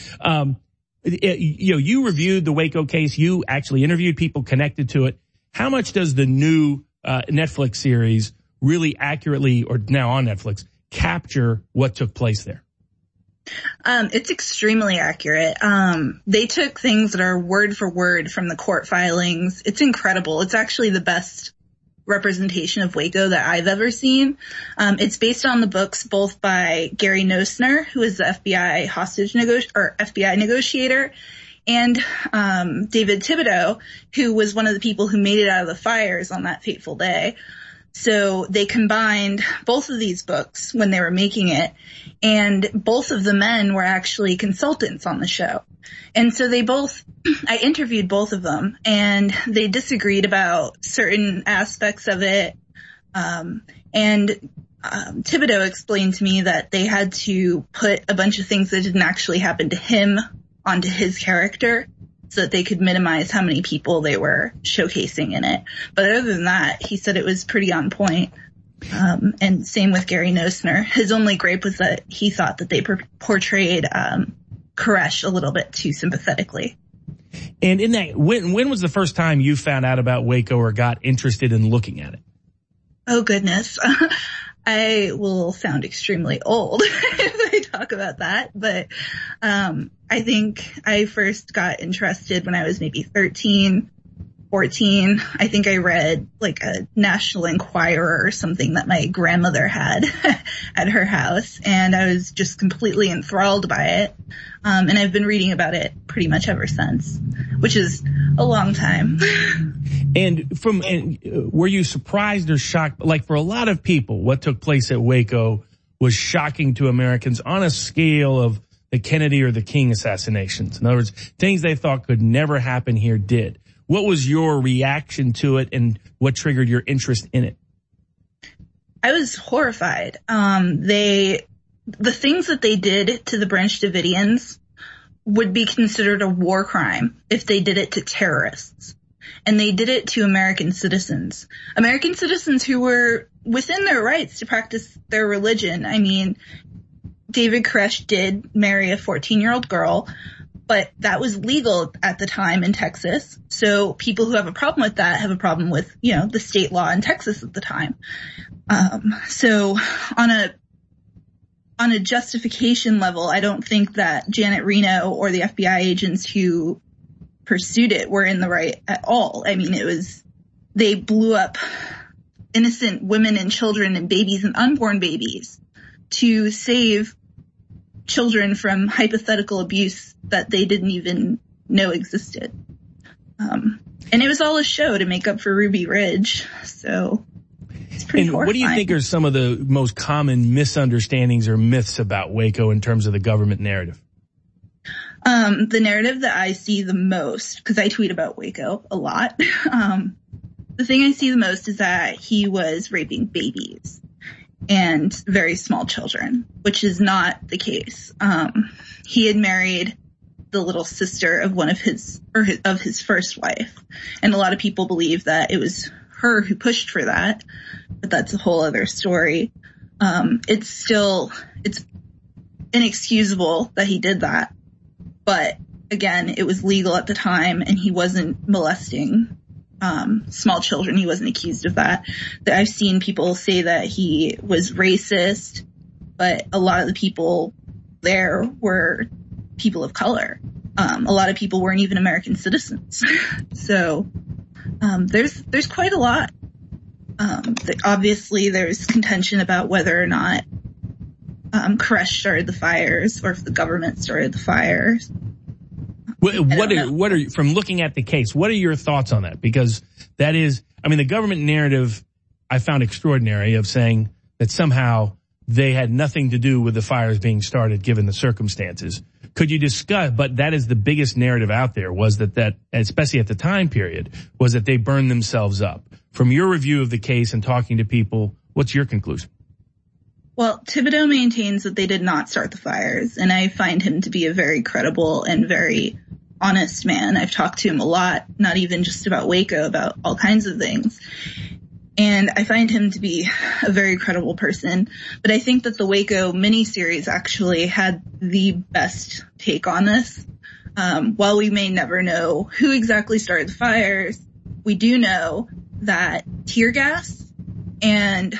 You reviewed the Waco case. You actually interviewed people connected to it. How much does the new Netflix series really accurately, or now on Netflix, capture what took place there? It's extremely accurate. They took things that are word for word from the court filings. It's incredible. It's actually the best representation of Waco that I've ever seen. It's based on the books both by Gary Noesner, who is the FBI FBI negotiator, and David Thibodeau, who was one of the people who made it out of the fires on that fateful day. So they combined both of these books when they were making it, and both of the men were actually consultants on the show. And so I interviewed both of them, and they disagreed about certain aspects of it. Thibodeau explained to me that they had to put a bunch of things that didn't actually happen to him onto his character, so that they could minimize how many people they were showcasing in it. But other than that, he said it was pretty on point. And same with Gary Noesner. His only gripe was that he thought that they portrayed Koresh a little bit too sympathetically. And in that, when was the first time you found out about Waco or got interested in looking at it? Oh, goodness. I will sound extremely old if I talk about that, but I think I first got interested when I was maybe 13, 14. I think I read like a National Enquirer or something that my grandmother had at her house, and I was just completely enthralled by it. And I've been reading about it pretty much ever since, which is a long time. And were you surprised or shocked? Like, for a lot of people, what took place at Waco was shocking to Americans on a scale of the Kennedy or the King assassinations. In other words, things they thought could never happen here did. What was your reaction to it, and what triggered your interest in it? I was horrified. The things that they did to the Branch Davidians would be considered a war crime if they did it to terrorists. And they did it to American citizens who were within their rights to practice their religion. I mean, David Koresh did marry a 14-year-old girl, but that was legal at the time in Texas. So people who have a problem with that have a problem with, the state law in Texas at the time. So on a justification level, I don't think that Janet Reno or the FBI agents who pursued it were in the right at all. I mean, they blew up innocent women and children and babies and unborn babies to save children from hypothetical abuse that they didn't even know existed. And it was all a show to make up for Ruby Ridge. So it's pretty horrifying. What do you think are some of the most common misunderstandings or myths about Waco in terms of the government narrative? The narrative that I see the most, because I tweet about Waco a lot, the thing I see the most is that he was raping babies and very small children, which is not the case. He had married the little sister of of his first wife, and a lot of people believe that it was her who pushed for that, but that's a whole other story. It's inexcusable that he did that. But again, it was legal at the time, and he wasn't molesting small children. He wasn't accused of that. I've seen people say that he was racist, but a lot of the people there were people of color. A lot of people weren't even American citizens. So there's quite a lot. Obviously, there's contention about whether or not Koresh started the fires or if the government started the fires. What are from looking at the case, what are your thoughts on that? Because that is, I mean, the government narrative I found extraordinary of saying that somehow they had nothing to do with the fires being started given the circumstances. Could you discuss, but that is the biggest narrative out there, was that especially at the time period, was that they burned themselves up. From your review of the case and talking to people, what's your conclusion? Well, Thibodeau maintains that they did not start the fires, and I find him to be a very credible and very honest man. I've talked to him a lot, not even just about Waco, about all kinds of things. And I find him to be a very credible person. But I think that the Waco miniseries actually had the best take on this. While we may never know who exactly started the fires, we do know that tear gas and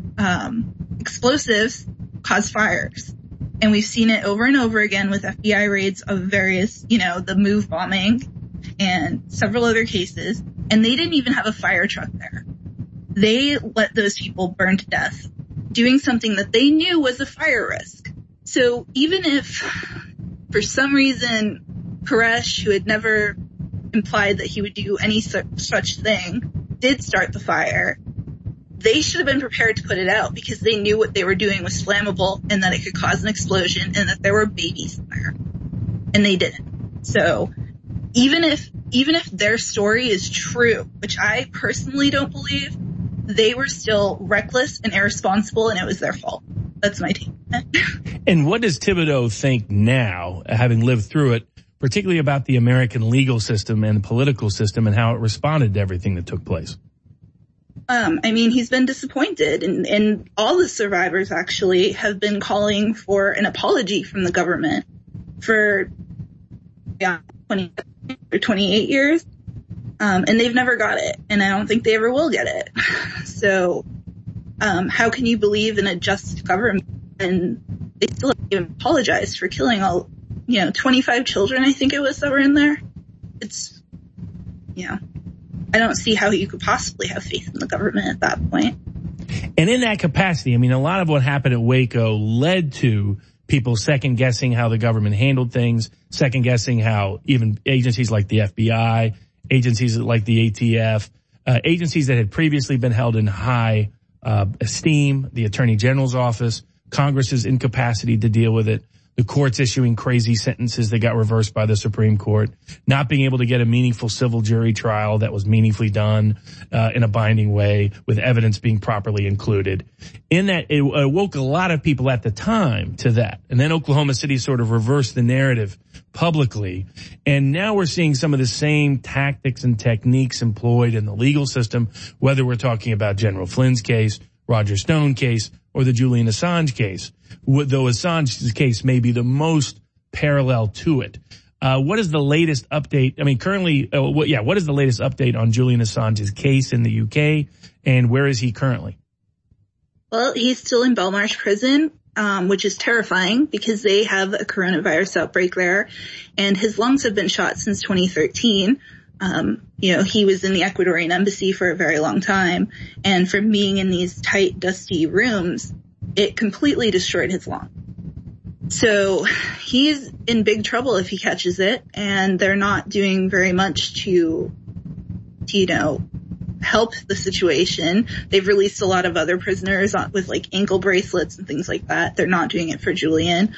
explosives cause fires. And we've seen it over and over again with FBI raids of various, the MOVE bombing and several other cases. And they didn't even have a fire truck there. They let those people burn to death, doing something that they knew was a fire risk. So even if, for some reason, Koresh, who had never implied that he would do any such thing, did start the fire, they should have been prepared to put it out because they knew what they were doing was flammable and that it could cause an explosion and that there were babies in there. And they didn't. So even if their story is true, which I personally don't believe, they were still reckless and irresponsible, and it was their fault. That's my take. And what does Thibodeau think now, having lived through it, particularly about the American legal system and the political system and how it responded to everything that took place? He's been disappointed, and all the survivors actually have been calling for an apology from the government for 20 or 28 years. And they've never got it, and I don't think they ever will get it. So, how can you believe in a just government and they still haven't even apologized for killing all, 25 children, I think it was, that were in there? It's, I don't see how you could possibly have faith in the government at that point. And in that capacity, a lot of what happened at Waco led to people second guessing how the government handled things, second guessing how even agencies like the FBI, agencies like the ATF, agencies that had previously been held in high esteem, the Attorney General's office, Congress's incapacity to deal with it, the courts issuing crazy sentences that got reversed by the Supreme Court, not being able to get a meaningful civil jury trial that was meaningfully done in a binding way with evidence being properly included. In that, it woke a lot of people at the time to that. And then Oklahoma City sort of reversed the narrative publicly. And now we're seeing some of the same tactics and techniques employed in the legal system, whether we're talking about General Flynn's case, Roger Stone case, or the Julian Assange case, though Assange's case may be the most parallel to it. What is the latest update? What is the latest update on Julian Assange's case in the UK, and where is he currently? Well, he's still in Belmarsh prison, which is terrifying because they have a coronavirus outbreak there, and his lungs have been shot since 2013. He was in the Ecuadorian embassy for a very long time, and from being in these tight, dusty rooms, it completely destroyed his lung. So he's in big trouble if he catches it, and they're not doing very much to help the situation. They've released a lot of other prisoners with like ankle bracelets and things like that. They're not doing it for Julian.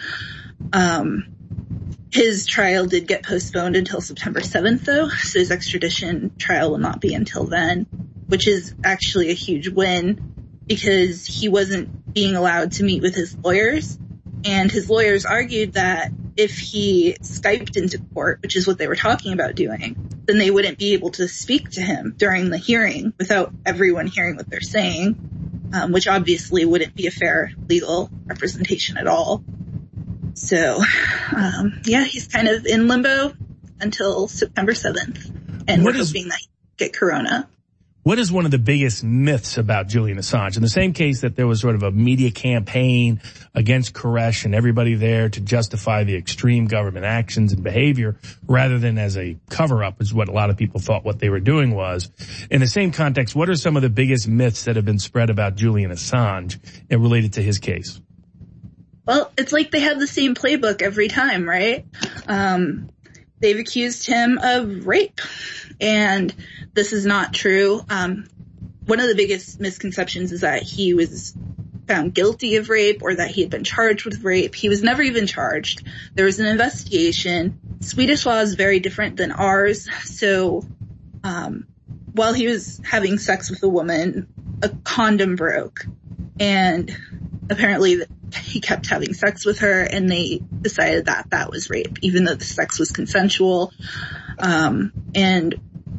His trial did get postponed until September 7th, though, so his extradition trial will not be until then, which is actually a huge win because he wasn't being allowed to meet with his lawyers, and his lawyers argued that if he Skyped into court, which is what they were talking about doing, then they wouldn't be able to speak to him during the hearing without everyone hearing what they're saying, which obviously wouldn't be a fair legal representation at all. So, he's kind of in limbo until September 7th, and we're hoping that he get corona. What is one of the biggest myths about Julian Assange? In the same case that there was sort of a media campaign against Koresh and everybody there to justify the extreme government actions and behavior rather than as a cover-up is what a lot of people thought what they were doing was. In the same context, what are some of the biggest myths that have been spread about Julian Assange and related to his case? Well, it's like they have the same playbook every time, right? They've accused him of rape, and this is not true. One of the biggest misconceptions is that he was found guilty of rape or that he had been charged with rape. He was never even charged. There was an investigation. Swedish law is very different than ours. So while he was having sex with a woman, a condom broke, and apparently he kept having sex with her, and they decided that that was rape, even though the sex was consensual. And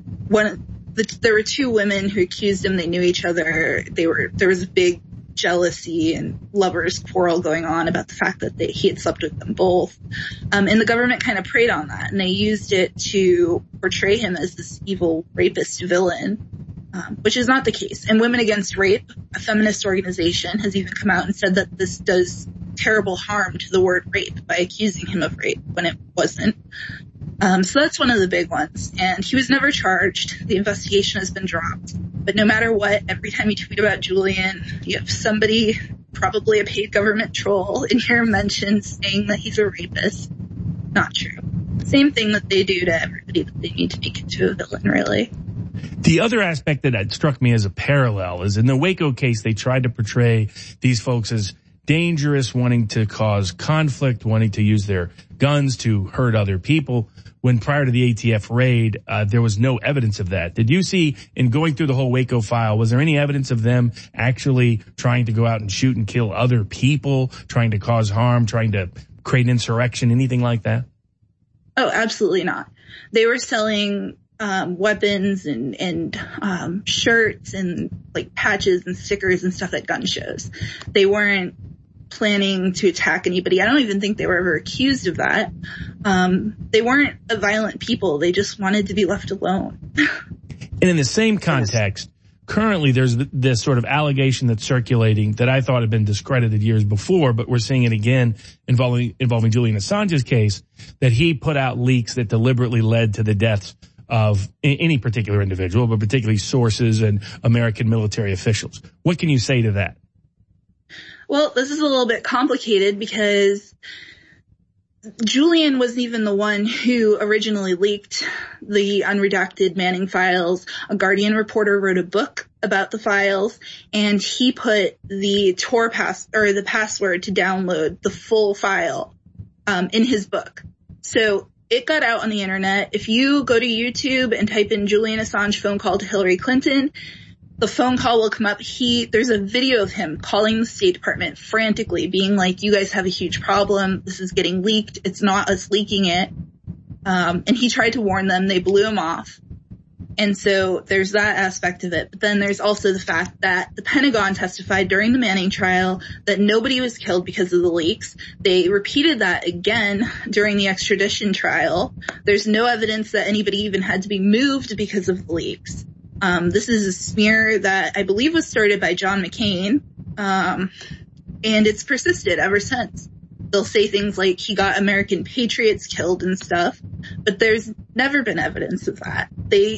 there were two women who accused him. They knew each other. There was a big jealousy and lovers quarrel going on about the fact that he had slept with them both. And the government kind of preyed on that, and they used it to portray him as this evil rapist villain, which is not the case. And Women Against Rape, a feminist organization, has even come out and said that this does terrible harm to the word rape by accusing him of rape when it wasn't. So that's one of the big ones. And he was never charged. The investigation has been dropped. But no matter what, every time you tweet about Julian, you have somebody, probably a paid government troll, in your mentions saying that he's a rapist. Not true. Same thing that they do to everybody that they need to make into a villain, really. The other aspect that struck me as a parallel is in the Waco case, they tried to portray these folks as dangerous, wanting to cause conflict, wanting to use their guns to hurt other people, when prior to the ATF raid, there was no evidence of that. Did you see, in going through the whole Waco file, was there any evidence of them actually trying to go out and shoot and kill other people, trying to cause harm, trying to create an insurrection, anything like that? Oh, absolutely not. They were selling weapons and shirts and like patches and stickers and stuff at gun shows. They weren't planning to attack anybody. I don't even think they were ever accused of that. They weren't a violent people. They just wanted to be left alone. And in the same context, currently there's this sort of allegation that's circulating that I thought had been discredited years before, but we're seeing it again involving Julian Assange's case, that he put out leaks that deliberately led to the deaths of any particular individual, but particularly sources and American military officials. What can you say to that? Well, this is a little bit complicated because Julian wasn't even the one who originally leaked the unredacted Manning files. A Guardian reporter wrote a book about the files, and he put the the password to download the full file in his book. So it got out on the internet. If you go to YouTube and type in Julian Assange phone call to Hillary Clinton, the phone call will come up. There's a video of him calling the State Department frantically, being like, you guys have a huge problem. This is getting leaked. It's not us leaking it. And he tried to warn them. They blew him off. And so there's that aspect of it. But then there's also the fact that the Pentagon testified during the Manning trial that nobody was killed because of the leaks. They repeated that again during the extradition trial. There's no evidence that anybody even had to be moved because of the leaks. This is a smear that I believe was started by John McCain, and it's persisted ever since. They'll say things like he got American patriots killed and stuff, but there's never been evidence of that.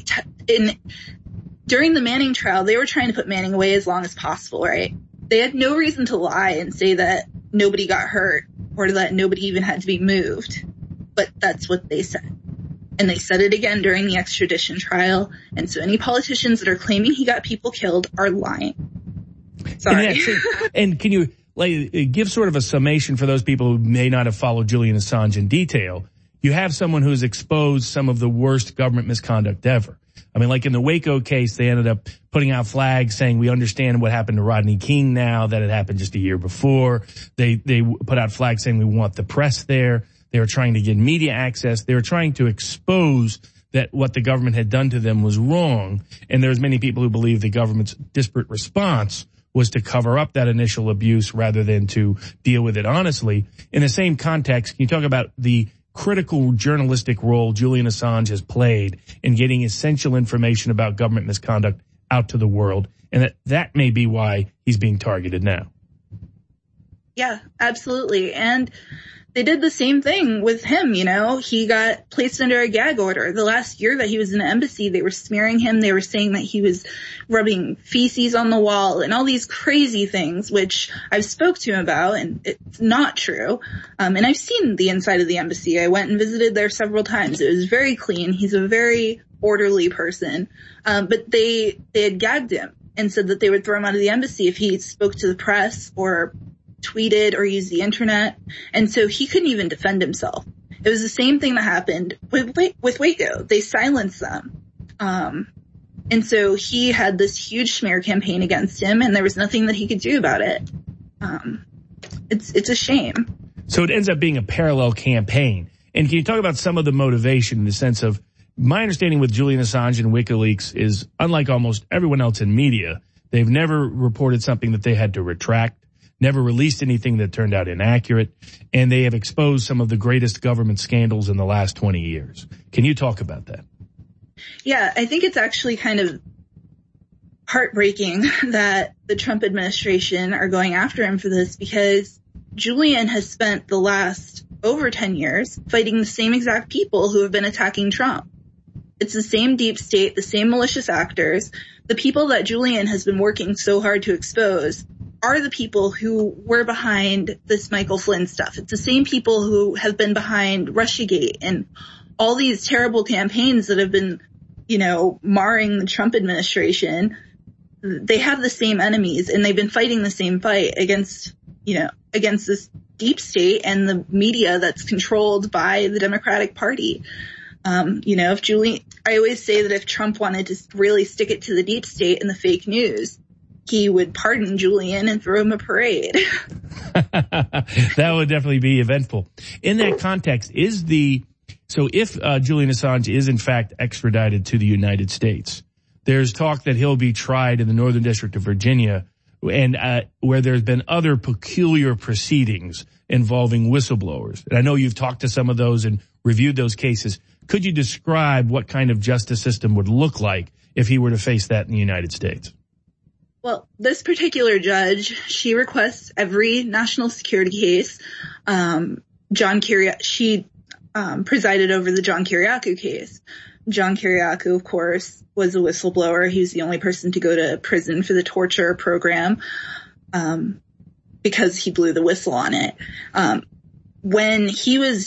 During the Manning trial, they were trying to put Manning away as long as possible, right? They had no reason to lie and say that nobody got hurt or that nobody even had to be moved, but that's what they said. And they said it again during the extradition trial. And so any politicians that are claiming he got people killed are lying. Sorry. And can you give sort of a summation for those people who may not have followed Julian Assange in detail? You have someone who's exposed some of the worst government misconduct ever. I mean, like in the Waco case, they ended up putting out flags saying we understand what happened to Rodney King now, that it happened just a year before. They put out flags saying we want the press there. They were trying to get media access. They were trying to expose that what the government had done to them was wrong. And there's many people who believe the government's disparate response was to cover up that initial abuse rather than to deal with it honestly. In the same context, can you talk about the critical journalistic role Julian Assange has played in getting essential information about government misconduct out to the world, and that may be why he's being targeted now? Yeah, absolutely. And they did the same thing with him, you know. He got placed under a gag order. The last year that he was in the embassy, they were smearing him. They were saying that he was rubbing feces on the wall and all these crazy things, which I've spoke to him about, and it's not true. And I've seen the inside of the embassy. I went and visited there several times. It was very clean. He's a very orderly person. But they had gagged him and said that they would throw him out of the embassy if he spoke to the press or tweeted or used the internet. And so he couldn't even defend himself. It was the same thing that happened with Waco. They silenced them. And so he had this huge smear campaign against him, and there was nothing that he could do about it. It's a shame. So it ends up being a parallel campaign. And can you talk about some of the motivation in the sense of, my understanding with Julian Assange and WikiLeaks is, unlike almost everyone else in media, they've never reported something that they had to retract, never released anything that turned out inaccurate, and they have exposed some of the greatest government scandals in the last 20 years. Can you talk about that? Yeah, I think it's actually kind of heartbreaking that the Trump administration are going after him for this, because Julian has spent the last over 10 years fighting the same exact people who have been attacking Trump. It's the same deep state, the same malicious actors. The people that Julian has been working so hard to expose are the people who were behind this Michael Flynn stuff. It's the same people who have been behind Russiagate and all these terrible campaigns that have been, you know, marring the Trump administration. They have the same enemies, and they've been fighting the same fight against, you know, against this deep state and the media that's controlled by the Democratic Party. You know, I always say that if Trump wanted to really stick it to the deep state and the fake news, he would pardon Julian and throw him a parade. That would definitely be eventful. In that context, if Julian Assange is in fact extradited to the United States, there's talk that he'll be tried in the Northern District of Virginia, and where there's been other peculiar proceedings involving whistleblowers. And I know you've talked to some of those and reviewed those cases. Could you describe what kind of justice system would look like if he were to face that in the United States? Well, this particular judge, she requests every national security case. She presided over the John Kiriakou case. John Kiriakou, of course, was a whistleblower. He was the only person to go to prison for the torture program, because he blew the whistle on it. When his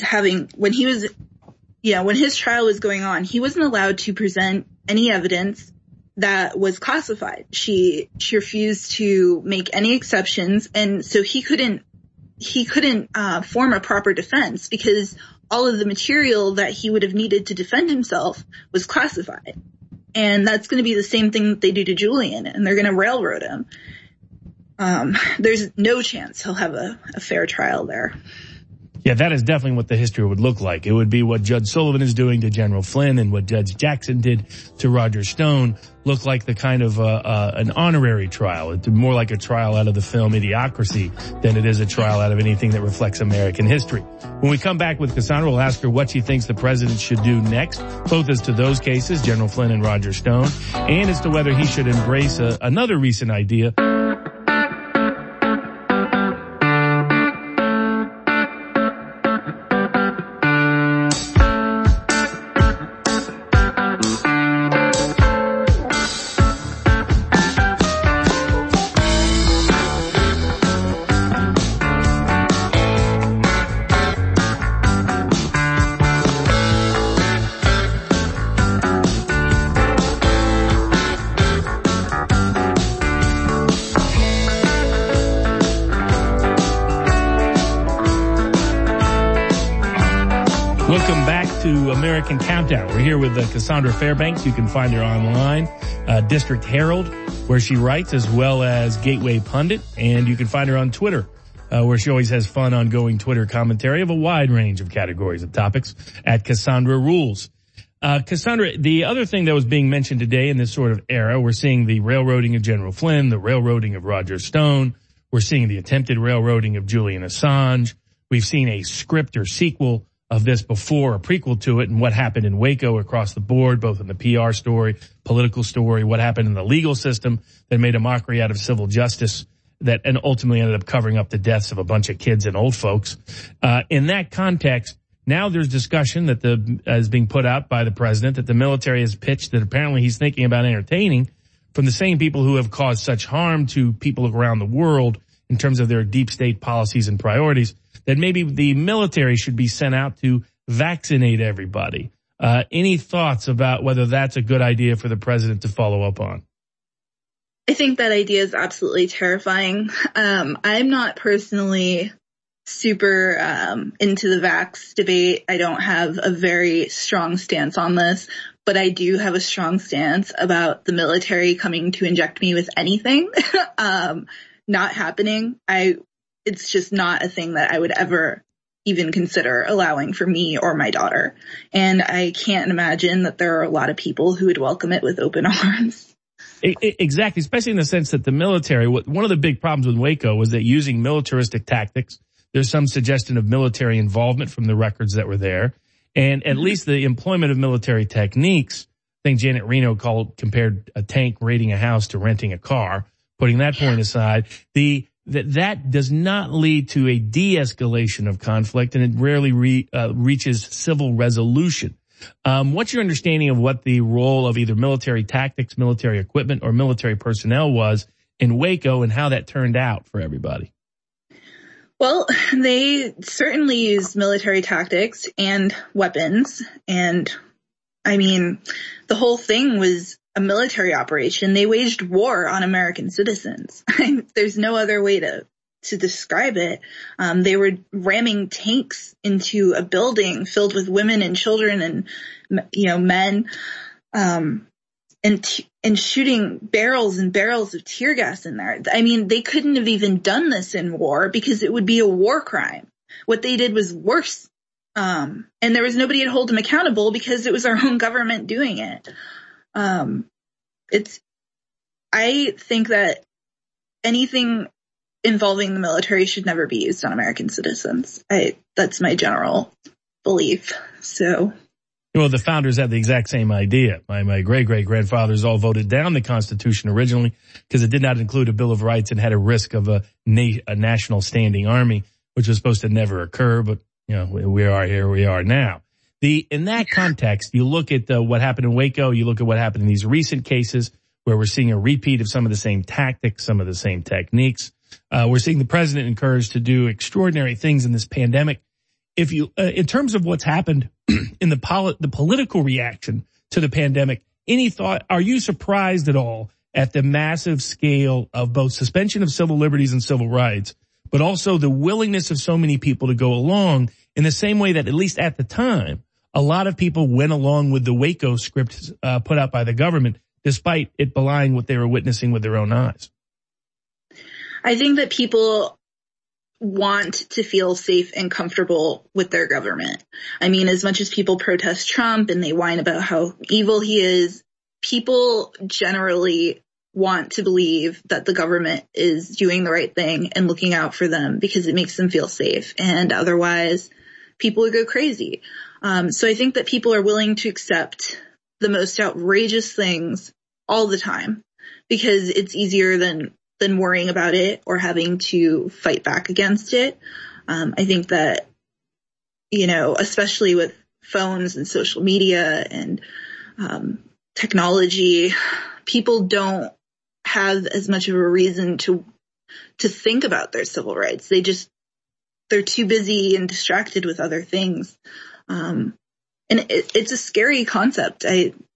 trial was going on, he wasn't allowed to present any evidence that was classified. She refused to make any exceptions, and so he couldn't form a proper defense, because all of the material that he would have needed to defend himself was classified. And that's going to be the same thing that they do to Julian, and they're going to railroad him. There's no chance he'll have a fair trial there. Yeah, that is definitely what the history would look like. It would be what Judge Sullivan is doing to General Flynn, and what Judge Jackson did to Roger Stone look like the kind of an honorary trial. It's more like a trial out of the film Idiocracy than it is a trial out of anything that reflects American history. When we come back with Cassandra, we'll ask her what she thinks the president should do next, both as to those cases, General Flynn and Roger Stone, and as to whether he should embrace another recent idea. Welcome back to American Countdown. We're here with Cassandra Fairbanks. You can find her online, District Herald, where she writes, as well as Gateway Pundit. And you can find her on Twitter, where she always has fun, ongoing Twitter commentary of a wide range of categories of topics at Cassandra Rules. Cassandra, the other thing that was being mentioned today in this sort of era, we're seeing the railroading of General Flynn, the railroading of Roger Stone. We're seeing the attempted railroading of Julian Assange. We've seen a script or sequel of this before, a prequel to it, and what happened in Waco across the board, both in the PR story, political story, what happened in the legal system that made a mockery out of civil justice and ultimately ended up covering up the deaths of a bunch of kids and old folks. In that context, now there's discussion that is being put out by the president that the military has pitched that apparently he's thinking about entertaining from the same people who have caused such harm to people around the world in terms of their deep state policies and priorities, that maybe the military should be sent out to vaccinate everybody. Any thoughts about whether that's a good idea for the president to follow up on? I think that idea is absolutely terrifying. I'm not personally super into the vax debate. I don't have a very strong stance on this, but I do have a strong stance about the military coming to inject me with anything. Not happening. It's just not a thing that I would ever even consider allowing for me or my daughter. And I can't imagine that there are a lot of people who would welcome it with open arms. Exactly, especially in the sense that the military, one of the big problems with Waco was that using militaristic tactics, there's some suggestion of military involvement from the records that were there. And at least the employment of military techniques, I think Janet Reno compared a tank raiding a house to renting a car. Putting that point aside, that does not lead to a de-escalation of conflict, and it rarely reaches civil resolution. What's your understanding of what the role of either military tactics, military equipment, or military personnel was in Waco, and how that turned out for everybody? Well, they certainly used military tactics and weapons, and I mean, the whole thing was a military operation. They waged war on American citizens. There's no other way to describe it. They were ramming tanks into a building filled with women and children and, men, and shooting barrels and barrels of tear gas in there. I mean, they couldn't have even done this in war because it would be a war crime. What they did was worse. And there was nobody to hold them accountable because it was our own government doing it. I think that anything involving the military should never be used on American citizens. That's my general belief. So. Well, the founders had the exact same idea. My great-great-grandfathers all voted down the Constitution originally because it did not include a Bill of Rights and had a risk of a national standing army, which was supposed to never occur. But, we are here, we are now. In that context, you look at what happened in Waco, you look at what happened in these recent cases where we're seeing a repeat of some of the same tactics, some of the same techniques. We're seeing the president encouraged to do extraordinary things in this pandemic. If you, in terms of what's happened in the political reaction to the pandemic, any thought, are you surprised at all at the massive scale of both suspension of civil liberties and civil rights, but also the willingness of so many people to go along in the same way that, at least at the time, a lot of people went along with the Waco script put out by the government, despite it belying what they were witnessing with their own eyes? I think that people want to feel safe and comfortable with their government. I mean, as much as people protest Trump and they whine about how evil he is, people generally want to believe that the government is doing the right thing and looking out for them because it makes them feel safe. And otherwise, people would go crazy. So I think that people are willing to accept the most outrageous things all the time because it's easier than worrying about it or having to fight back against it. I think that, especially with phones and social media and technology, people don't have as much of a reason to think about their civil rights. They're too busy and distracted with other things. And it's a scary concept.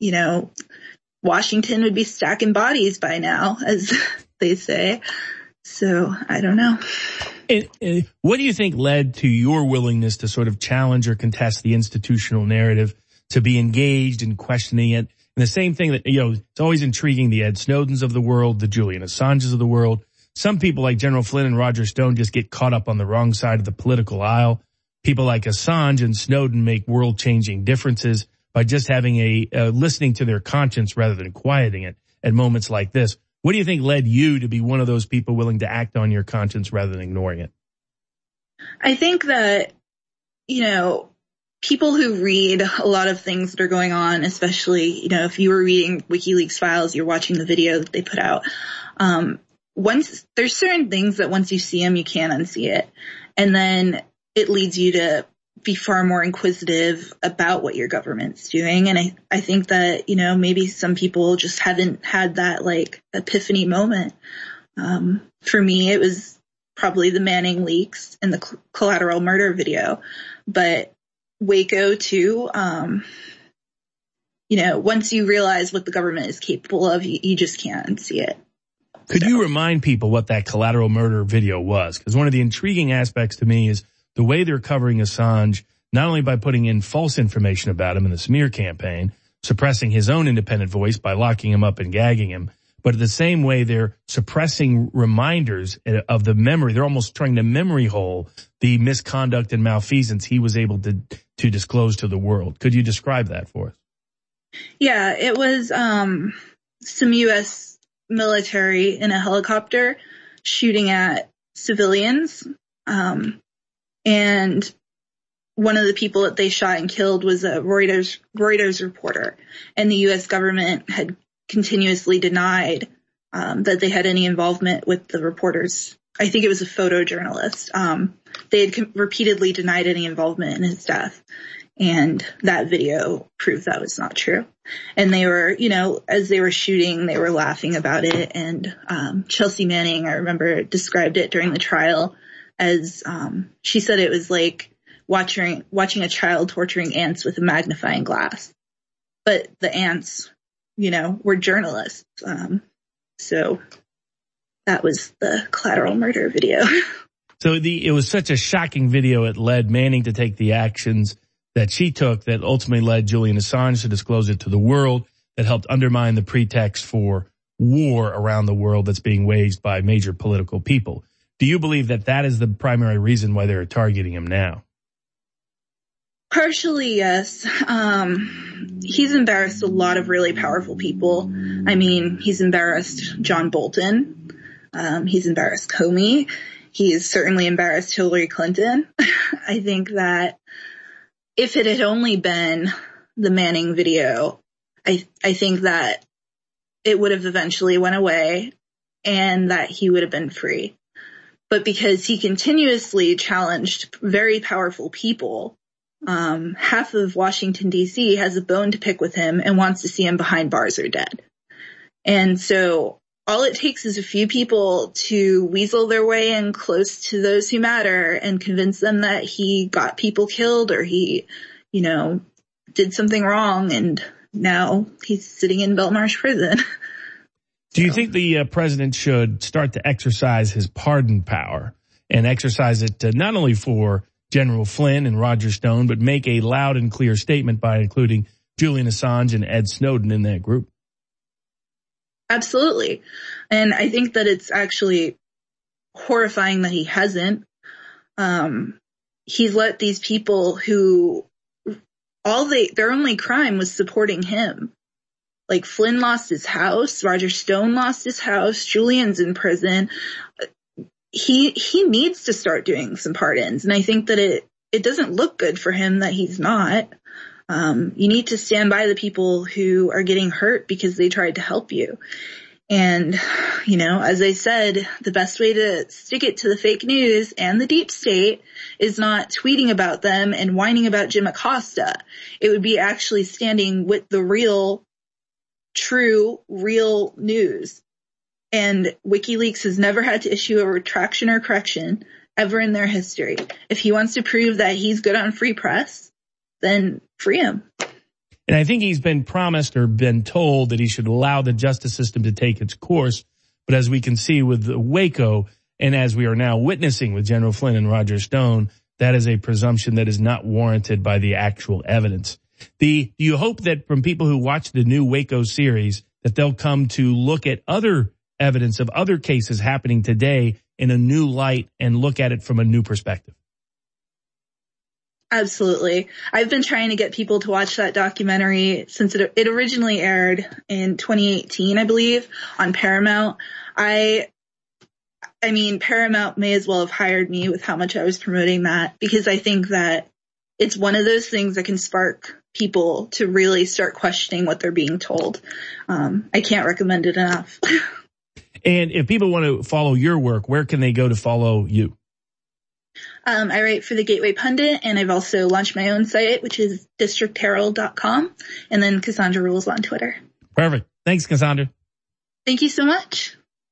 Washington would be stacking bodies by now, as they say. So I don't know. And what do you think led to your willingness to sort of challenge or contest the institutional narrative, to be engaged in questioning it? And the same thing that, it's always intriguing, the Ed Snowdens of the world, the Julian Assanges of the world. Some people like General Flynn and Roger Stone just get caught up on the wrong side of the political aisle. People like Assange and Snowden make world-changing differences by just having listening to their conscience rather than quieting it at moments like this. What do you think led you to be one of those people willing to act on your conscience rather than ignoring it? I think that, people who read a lot of things that are going on, especially, if you were reading WikiLeaks files, you're watching the video that they put out, there's certain things that once you see them, you can't unsee it. And then it leads you to be far more inquisitive about what your government's doing. And I think that, maybe some people just haven't had that like epiphany moment. For me, it was probably the Manning leaks and the collateral murder video, but Waco too. Once you realize what the government is capable of, you just can't unsee it. Could you remind people what that collateral murder video was? Because one of the intriguing aspects to me is the way they're covering Assange, not only by putting in false information about him in the smear campaign, suppressing his own independent voice by locking him up and gagging him, but the same way they're suppressing reminders of the memory. They're almost trying to memory hole the misconduct and malfeasance he was able to disclose to the world. Could you describe that for us? Yeah, it was some U.S. military in a helicopter shooting at civilians. And one of the people that they shot and killed was a Reuters reporter. And the U.S. government had continuously denied that they had any involvement with the reporters. I think it was a photojournalist. They had repeatedly denied any involvement in his death. And that video proved that was not true. And they were, as they were shooting, they were laughing about it. And Chelsea Manning, I remember, described it during the trial as she said it was like watching a child torturing ants with a magnifying glass. But the ants, were journalists. So that was the collateral murder video. So it was such a shocking video, it led Manning to take the actions that she took that ultimately led Julian Assange to disclose it to the world, that helped undermine the pretext for war around the world that's being waged by major political people. Do you believe that that is the primary reason why they're targeting him now? Partially, yes. He's embarrassed a lot of really powerful people. I mean, he's embarrassed John Bolton. He's embarrassed Comey. He's certainly embarrassed Hillary Clinton. I think that if it had only been the Manning video, I think that it would have eventually went away and that he would have been free. But because he continuously challenged very powerful people, half of Washington, D.C. has a bone to pick with him and wants to see him behind bars or dead. And so all it takes is a few people to weasel their way in close to those who matter and convince them that he got people killed or he, did something wrong. And now he's sitting in Belmarsh prison. Do you think the president should start to exercise his pardon power and exercise it not only for General Flynn and Roger Stone, but make a loud and clear statement by including Julian Assange and Ed Snowden in that group? Absolutely. And I think that it's actually horrifying that he hasn't. He's let these people who their only crime was supporting him. Like Flynn lost his house, Roger Stone lost his house, Julian's in prison. He needs to start doing some pardons. And I think that it doesn't look good for him that he's not. You need to stand by the people who are getting hurt because they tried to help you. And, as I said, the best way to stick it to the fake news and the deep state is not tweeting about them and whining about Jim Acosta. It would be actually standing with the real, true, real news. And WikiLeaks has never had to issue a retraction or correction ever in their history. If he wants to prove that he's good on free press, then free him. And I think he's been promised or been told that he should allow the justice system to take its course. But as we can see with Waco, and as we are now witnessing with General Flynn and Roger Stone, that is a presumption that is not warranted by the actual evidence. Do you hope that from people who watch the new Waco series that they'll come to look at other evidence of other cases happening today in a new light and look at it from a new perspective? Absolutely. I've been trying to get people to watch that documentary since it originally aired in 2018, I believe, on Paramount. I mean, Paramount may as well have hired me with how much I was promoting that, because I think that it's one of those things that can spark people to really start questioning what they're being told. I can't recommend it enough. And if people want to follow your work, where can they go to follow you? I write for the Gateway Pundit, and I've also launched my own site, which is districtherald.com, and then Cassandra Rules on Twitter. Perfect. Thanks, Cassandra. Thank you so much.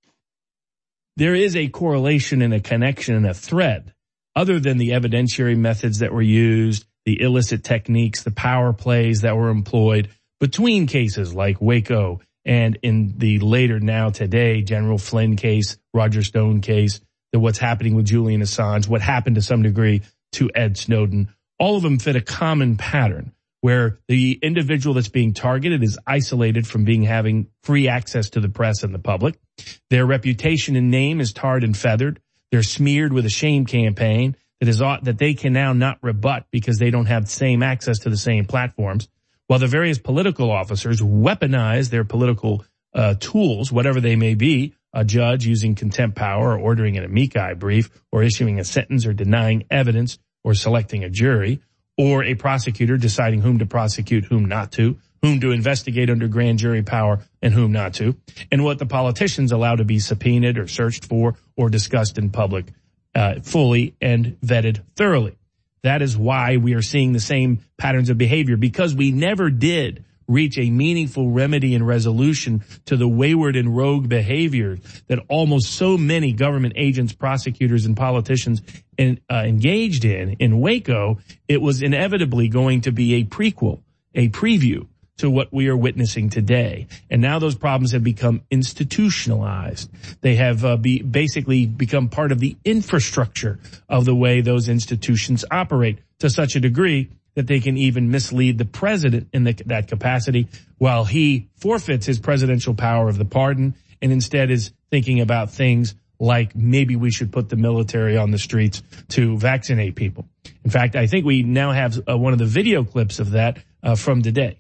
There is a correlation and a connection and a thread, other than the evidentiary methods that were used, the illicit techniques, the power plays that were employed between cases like Waco and in the later now today General Flynn case, Roger Stone case, what's happening with Julian Assange, what happened to some degree to Ed Snowden. All of them fit a common pattern where the individual that's being targeted is isolated from having free access to the press and the public. Their reputation and name is tarred and feathered. They're smeared with a shame campaign that they can now not rebut because they don't have the same access to the same platforms, while the various political officers weaponize their political tools, whatever they may be, a judge using contempt power or ordering an amici brief or issuing a sentence or denying evidence or selecting a jury, or a prosecutor deciding whom to prosecute, whom not to, whom to investigate under grand jury power and whom not to, and what the politicians allow to be subpoenaed or searched for or discussed in public fully and vetted thoroughly. That is why we are seeing the same patterns of behavior, because we never did reach a meaningful remedy and resolution to the wayward and rogue behavior that almost so many government agents, prosecutors, and politicians engaged in Waco. It was inevitably going to be a prequel, a preview to what we are witnessing today. And now those problems have become institutionalized. They have basically become part of the infrastructure of the way those institutions operate, to such a degree that they can even mislead the president in that capacity, while he forfeits his presidential power of the pardon and instead is thinking about things like maybe we should put the military on the streets to vaccinate people. In fact, I think we now have one of the video clips of that from today.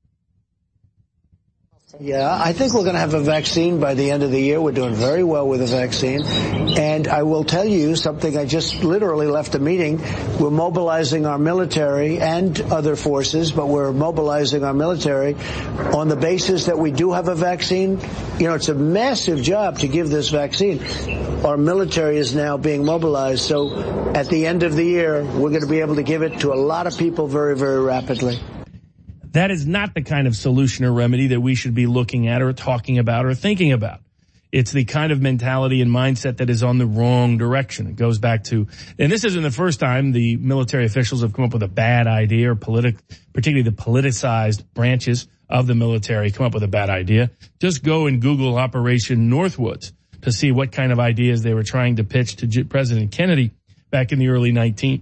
Yeah, I think we're going to have a vaccine by the end of the year. We're doing very well with the vaccine. And I will tell you something. I just literally left a meeting. We're mobilizing our military and other forces, but we're mobilizing our military on the basis that we do have a vaccine. You know, it's a massive job to give this vaccine. Our military is now being mobilized. So at the end of the year, we're going to be able to give it to a lot of people very, very rapidly. That is not the kind of solution or remedy that we should be looking at or talking about or thinking about. It's the kind of mentality and mindset that is on the wrong direction. It goes back to, and this isn't the first time the military officials have come up with a bad idea, or particularly the politicized branches of the military come up with a bad idea. Just go and Google Operation Northwoods to see what kind of ideas they were trying to pitch to President Kennedy back in the early 1960s.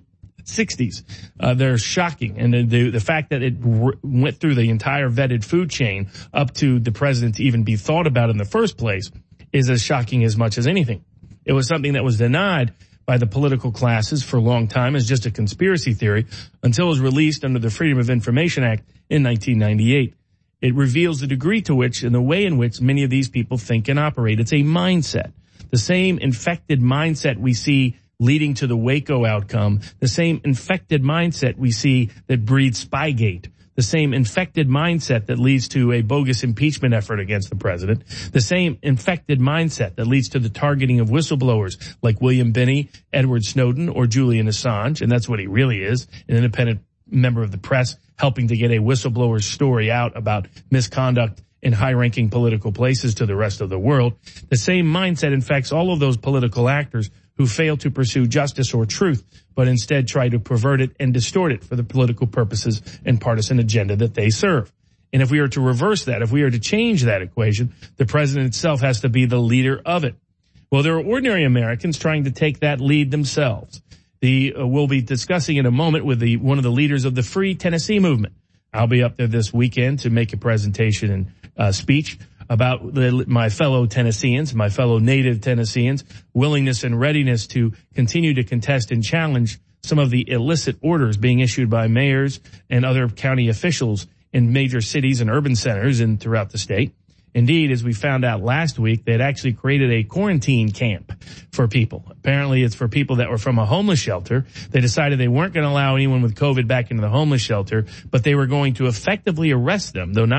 They're shocking. And the fact that it went through the entire vetted food chain up to the president to even be thought about in the first place is as shocking as much as anything. It was something that was denied by the political classes for a long time as just a conspiracy theory until it was released under the Freedom of Information Act in 1998. It reveals the degree to which and the way in which many of these people think and operate. It's a mindset. The same infected mindset we see leading to the Waco outcome, the same infected mindset we see that breeds Spygate, the same infected mindset that leads to a bogus impeachment effort against the president, the same infected mindset that leads to the targeting of whistleblowers like William Binney, Edward Snowden, or Julian Assange, and that's what he really is, an independent member of the press helping to get a whistleblower's story out about misconduct in high-ranking political places to the rest of the world. The same mindset infects all of those political actors who fail to pursue justice or truth, but instead try to pervert it and distort it for the political purposes and partisan agenda that they serve. And if we are to reverse that, if we are to change that equation, the president itself has to be the leader of it. Well, there are ordinary Americans trying to take that lead themselves. We'll be discussing in a moment with one of the leaders of the Free Tennessee movement. I'll be up there this weekend to make a presentation and speech about my fellow Tennesseans, my fellow native Tennesseans' willingness and readiness to continue to contest and challenge some of the illicit orders being issued by mayors and other county officials in major cities and urban centers and throughout the state. Indeed, as we found out last week, they'd actually created a quarantine camp for people. Apparently, it's for people that were from a homeless shelter. They decided they weren't going to allow anyone with COVID back into the homeless shelter, but they were going to effectively arrest them, though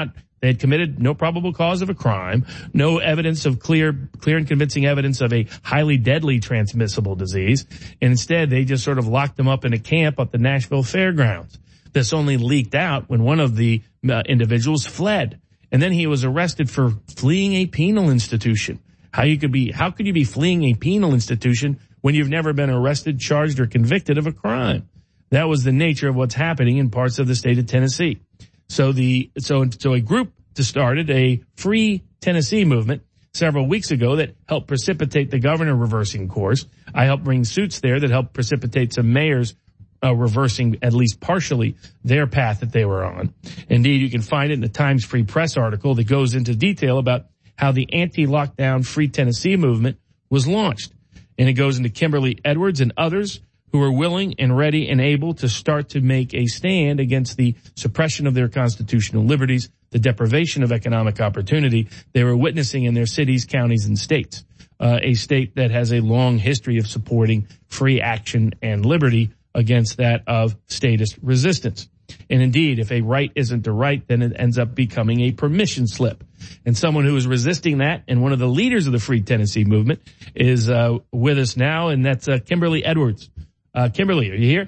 They had committed no probable cause of a crime, no evidence of clear and convincing evidence of a highly deadly transmissible disease. And instead, they just sort of locked them up in a camp at the Nashville Fairgrounds. This only leaked out when one of the individuals fled. And then he was arrested for fleeing a penal institution. How could you be fleeing a penal institution when you've never been arrested, charged, or convicted of a crime? That was the nature of what's happening in parts of the state of Tennessee. So a group started a Free Tennessee movement several weeks ago that helped precipitate the governor reversing course. I helped bring suits there that helped precipitate some mayors reversing at least partially their path that they were on. Indeed, you can find it in the Times Free Press article that goes into detail about how the anti-lockdown Free Tennessee movement was launched. And it goes into Kimberly Edwards and others who are willing and ready and able to start to make a stand against the suppression of their constitutional liberties, the deprivation of economic opportunity they were witnessing in their cities, counties, and states. A state that has a long history of supporting free action and liberty against that of statist resistance. And indeed, if a right isn't a right, then it ends up becoming a permission slip. And someone who is resisting that, and one of the leaders of the Free Tennessee movement, is with us now, and that's Kimberly Edwards. Kimberly, are you here?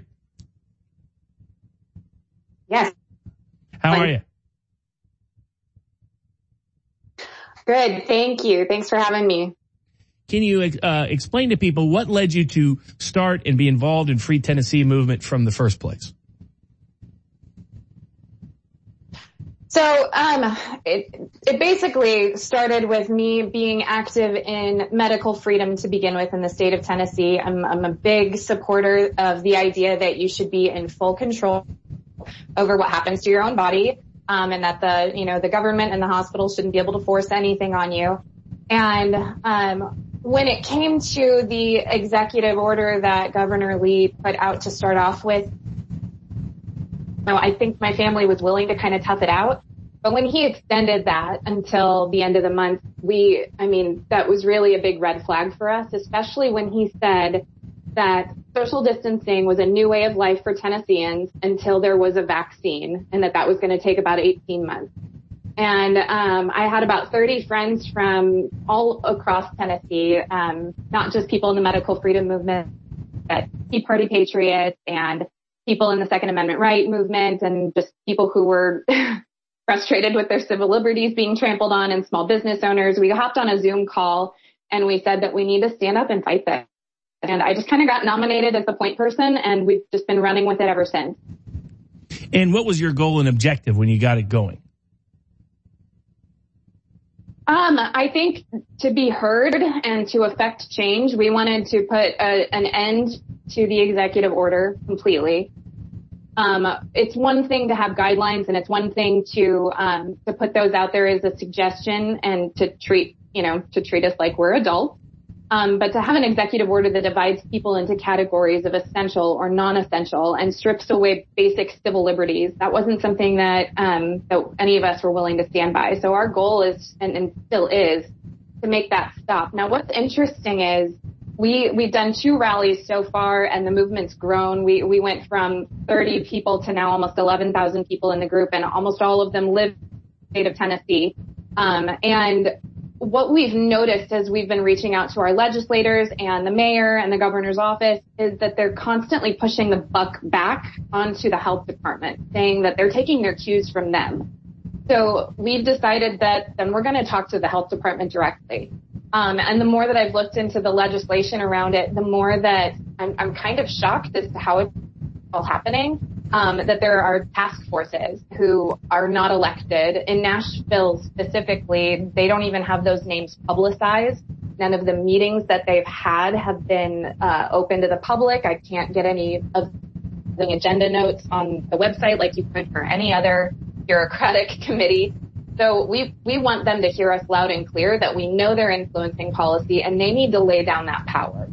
Yes. How are you? Good, thank you. Thanks for having me. Can you explain to people what led you to start and be involved in Free Tennessee movement from the first place? So it basically started with me being active in medical freedom to begin with in the state of Tennessee. I'm a big supporter of the idea that you should be in full control over what happens to your own body, and that the government and the hospital shouldn't be able to force anything on you. And when it came to the executive order that Governor Lee put out to start off with, I think my family was willing to kind of tough it out. But when he extended that until the end of the month, that was really a big red flag for us, especially when he said that social distancing was a new way of life for Tennesseans until there was a vaccine, and that was going to take about 18 months. And I had about 30 friends from all across Tennessee, not just people in the medical freedom movement, but Tea Party patriots and people in the Second Amendment right movement, and just people who were frustrated with their civil liberties being trampled on, and small business owners. We hopped on a Zoom call and we said that we need to stand up and fight this. And I just kind of got nominated as the point person, and we've just been running with it ever since. And what was your goal and objective when you got it going? I think to be heard and to affect change, we wanted to put an end to the executive order completely. It's one thing to have guidelines, and it's one thing to put those out there as a suggestion and to treat us like we're adults. But to have an executive order that divides people into categories of essential or non-essential and strips away basic civil liberties, that wasn't something that any of us were willing to stand by. So our goal is, and still is, to make that stop. Now, what's interesting is we've done 2 rallies so far, and the movement's grown. We went from 30 people to now almost 11,000 people in the group, and almost all of them live in the state of Tennessee. And what we've noticed as we've been reaching out to our legislators and the mayor and the governor's office is that they're constantly pushing the buck back onto the health department, saying that they're taking their cues from them. So we've decided that then we're going to talk to the health department directly. And the more that I've looked into the legislation around it, the more that I'm kind of shocked as to how it's all happening. That there are task forces who are not elected. In Nashville specifically, they don't even have those names publicized. None of the meetings that they've had have been open to the public. I can't get any of the agenda notes on the website like you could for any other bureaucratic committee. So we want them to hear us loud and clear that we know they're influencing policy, and they need to lay down that power.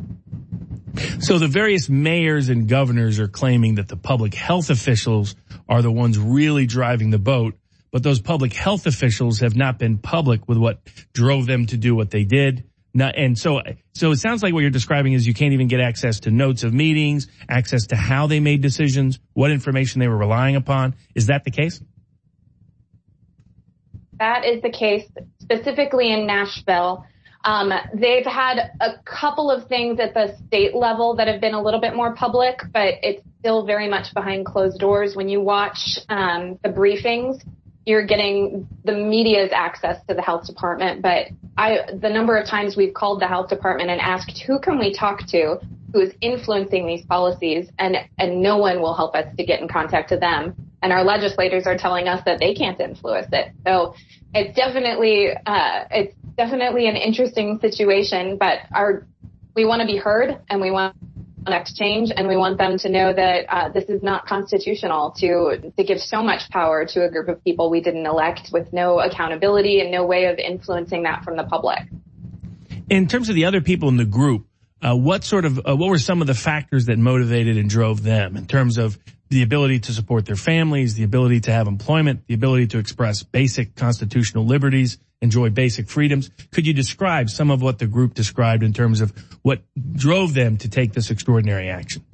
So the various mayors and governors are claiming that the public health officials are the ones really driving the boat, but those public health officials have not been public with what drove them to do what they did. And so it sounds like what you're describing is you can't even get access to notes of meetings, access to how they made decisions, what information they were relying upon. Is that the case? That is the case specifically in Nashville. They've had a couple of things at the state level that have been a little bit more public, but it's still very much behind closed doors. When you watch the briefings, you're getting the media's access to the health department. But the number of times we've called the health department and asked, who can we talk to who is influencing these policies? And no one will help us to get in contact with them. And our legislators are telling us that they can't influence it. So it's definitely an interesting situation, but we want to be heard, and we want next change, and we want them to know that this is not constitutional to give so much power to a group of people we didn't elect with no accountability and no way of influencing that from the public. In terms of the other people in the group, what were some of the factors that motivated and drove them in terms of the ability to support their families, the ability to have employment, the ability to express basic constitutional liberties, enjoy basic freedoms? Could you describe some of what the group described in terms of what drove them to take this extraordinary action?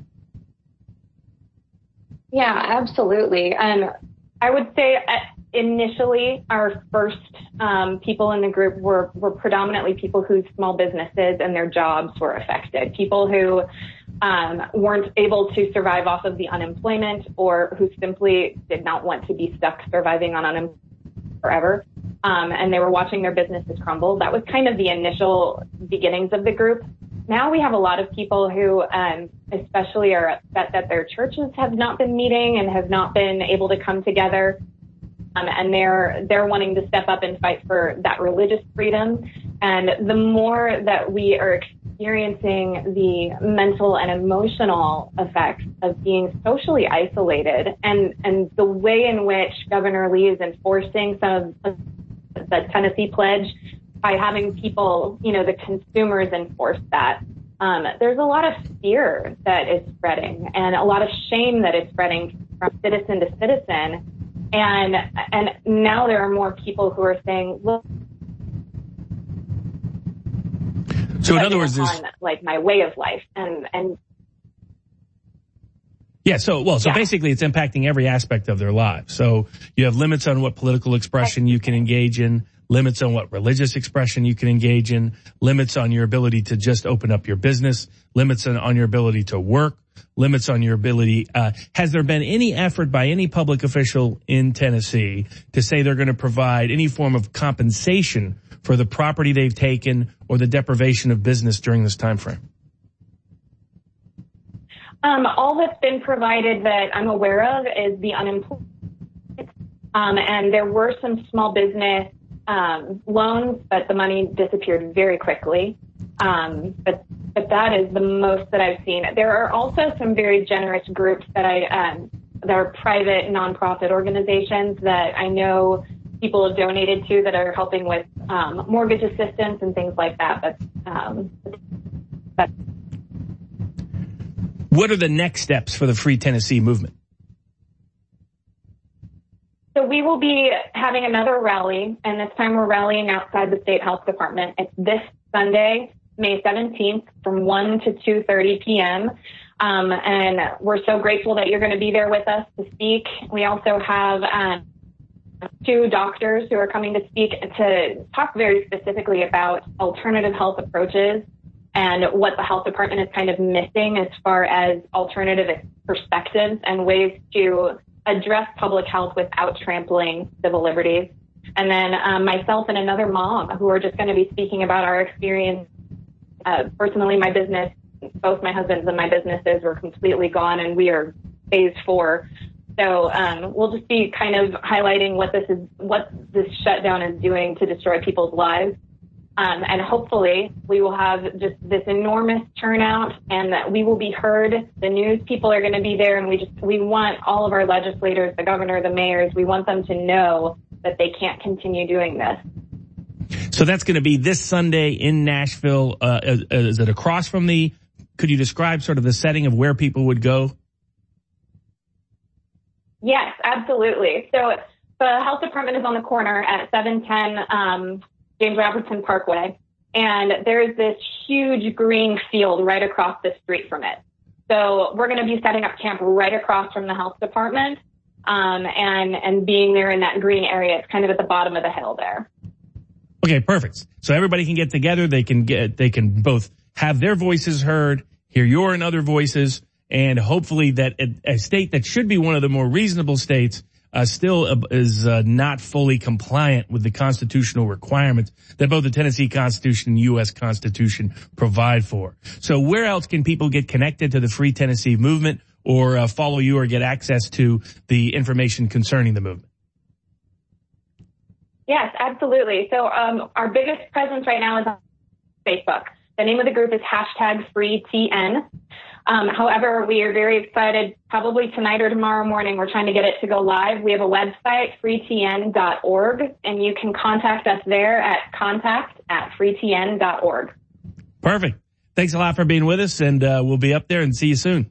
Yeah, absolutely. I would say initially our first people in the group were predominantly people whose small businesses and their jobs were affected, people who weren't able to survive off of the unemployment, or who simply did not want to be stuck surviving on unemployment forever. And they were watching their businesses crumble. That was kind of the initial beginnings of the group. Now we have a lot of people who especially are upset that their churches have not been meeting and have not been able to come together. And they're wanting to step up and fight for that religious freedom. And the more that we are experiencing the mental and emotional effects of being socially isolated, and the way in which Governor Lee is enforcing some of the Tennessee Pledge by having people, the consumers enforce that, there's a lot of fear that is spreading and a lot of shame that is spreading from citizen to citizen. And now there are more people who are saying, look, so in other words, there's like my way of life and yeah. So basically it's impacting every aspect of their lives. So you have limits on what political expression you can engage in, limits on what religious expression you can engage in, limits on your ability to just open up your business, limits on your ability to work, limits on your ability. Has there been any effort by any public official in Tennessee to say they're going to provide any form of compensation for the property they've taken or the deprivation of business during this time frame? All that's been provided that I'm aware of is the unemployment. And there were some small business loans, but the money disappeared very quickly. But that is the most that I've seen. There are also some very generous groups that that are private nonprofit organizations that I know people have donated to that are helping with mortgage assistance and things like that. But what are the next steps for the Free Tennessee movement? So we will be having another rally, and this time we're rallying outside the State Health Department. It's this Sunday, May 17th, from 1 to 2:30 p.m. And we're so grateful that you're going to be there with us to speak. We also have 2 doctors who are coming to speak to talk very specifically about alternative health approaches and what the health department is kind of missing as far as alternative perspectives and ways to address public health without trampling civil liberties. And then myself and another mom who are just going to be speaking about our experience. Personally, my business, both my husband's and my businesses were completely gone, and we are phase 4. So we'll just be kind of highlighting what this shutdown is doing to destroy people's lives. And hopefully we will have just this enormous turnout, and that we will be heard. The news people are going to be there, and we want all of our legislators, the governor, the mayors, we want them to know that they can't continue doing this. So that's going to be this Sunday in Nashville. Is it across from could you describe sort of the setting of where people would go? Yes, absolutely. So the health department is on the corner at 710 James Robertson Parkway, and there's this huge green field right across the street from it. So we're going to be setting up camp right across from the health department. and being there in that green area. It's kind of at the bottom of the hill there. Okay, perfect. So everybody can get together. They can both have their voices heard, hear your and other voices, and hopefully that a state that should be one of the more reasonable states still is not fully compliant with the constitutional requirements that both the Tennessee Constitution and U.S. Constitution provide for. So where else can people get connected to the Free Tennessee movement or follow you or get access to the information concerning the movement? Yes, absolutely. So our biggest presence right now is on Facebook. The name of the group is #FreeTN. However, we are very excited. Probably tonight or tomorrow morning, we're trying to get it to go live. We have a website, freetn.org, and you can contact us there at contact@freetn.org. Perfect. Thanks a lot for being with us, and we'll be up there and see you soon.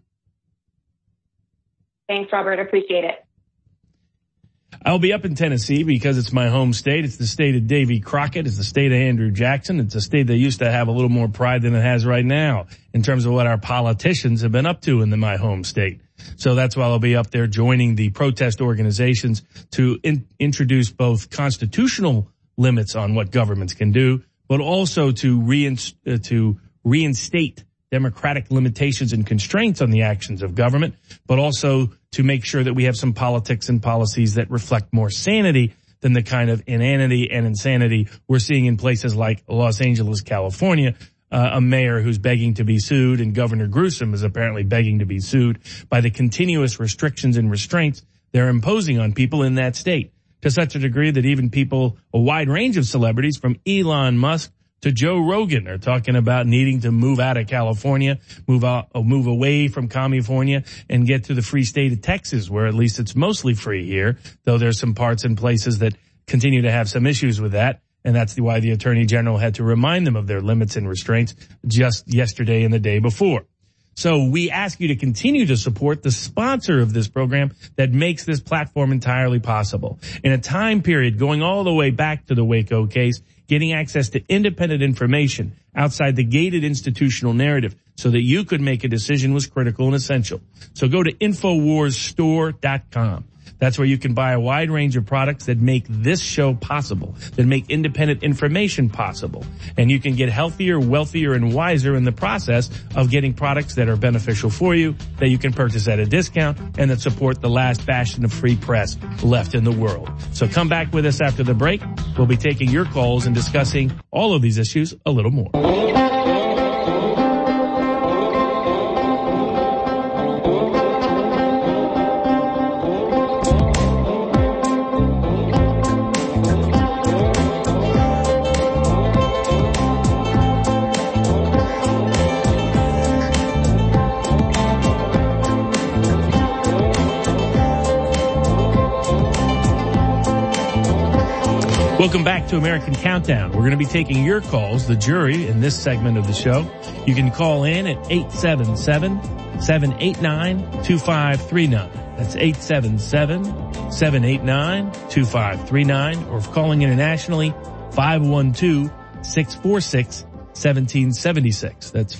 Thanks, Robert. Appreciate it. I'll be up in Tennessee because it's my home state. It's the state of Davy Crockett. It's the state of Andrew Jackson. It's a state that used to have a little more pride than it has right now in terms of what our politicians have been up to in my home state. So that's why I'll be up there joining the protest organizations to introduce both constitutional limits on what governments can do, but also to reinstate democratic limitations and constraints on the actions of government, but also to make sure that we have some politics and policies that reflect more sanity than the kind of inanity and insanity we're seeing in places like Los Angeles, California, a mayor who's begging to be sued, and Governor Newsom is apparently begging to be sued by the continuous restrictions and restraints they're imposing on people in that state, to such a degree that even people, a wide range of celebrities from Elon Musk to Joe Rogan are talking about needing to move out of California, move away from California and get to the free state of Texas, where at least it's mostly free here, though there's some parts and places that continue to have some issues with that. And that's why the Attorney General had to remind them of their limits and restraints just yesterday and the day before. So we ask you to continue to support the sponsor of this program that makes this platform entirely possible. In a time period going all the way back to the Waco case, getting access to independent information outside the gated institutional narrative so that you could make a decision was critical and essential. So go to InfoWarsStore.com. That's where you can buy a wide range of products that make this show possible, that make independent information possible. And you can get healthier, wealthier, and wiser in the process of getting products that are beneficial for you, that you can purchase at a discount, and that support the last bastion of free press left in the world. So come back with us after the break. We'll be taking your calls and discussing all of these issues a little more. Welcome back to American Countdown. We're going to be taking your calls, the jury, in this segment of the show. You can call in at 877-789-2539. That's 877-789-2539. Or if calling internationally, 512-646-1776. That's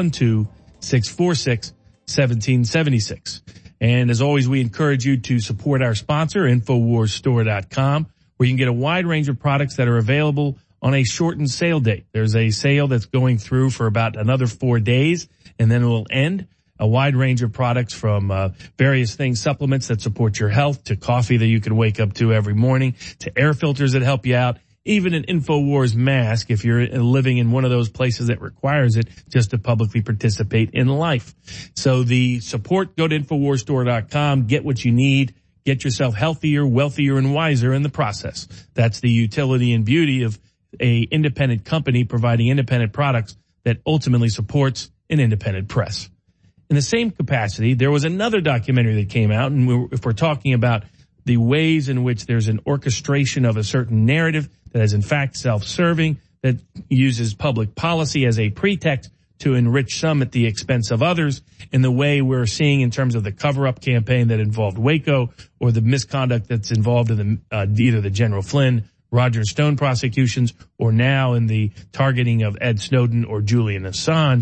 512-646-1776. And as always, we encourage you to support our sponsor, InfoWarsStore.com, where you can get a wide range of products that are available on a shortened sale date. There's a sale that's going through for about another 4 days, and then it will end. A wide range of products from various things, supplements that support your health, to coffee that you can wake up to every morning, to air filters that help you out, even an InfoWars mask if you're living in one of those places that requires it just to publicly participate in life. So the support, go to InfoWarsStore.com, get what you need. Get yourself healthier, wealthier, and wiser in the process. That's the utility and beauty of a independent company providing independent products that ultimately supports an independent press. In the same capacity, there was another documentary that came out, and if we're talking about the ways in which there's an orchestration of a certain narrative that is in fact self-serving, that uses public policy as a pretext to enrich some at the expense of others, in the way we're seeing in terms of the cover-up campaign that involved Waco, or the misconduct that's involved in either the General Flynn, Roger Stone prosecutions, or now in the targeting of Ed Snowden or Julian Assange.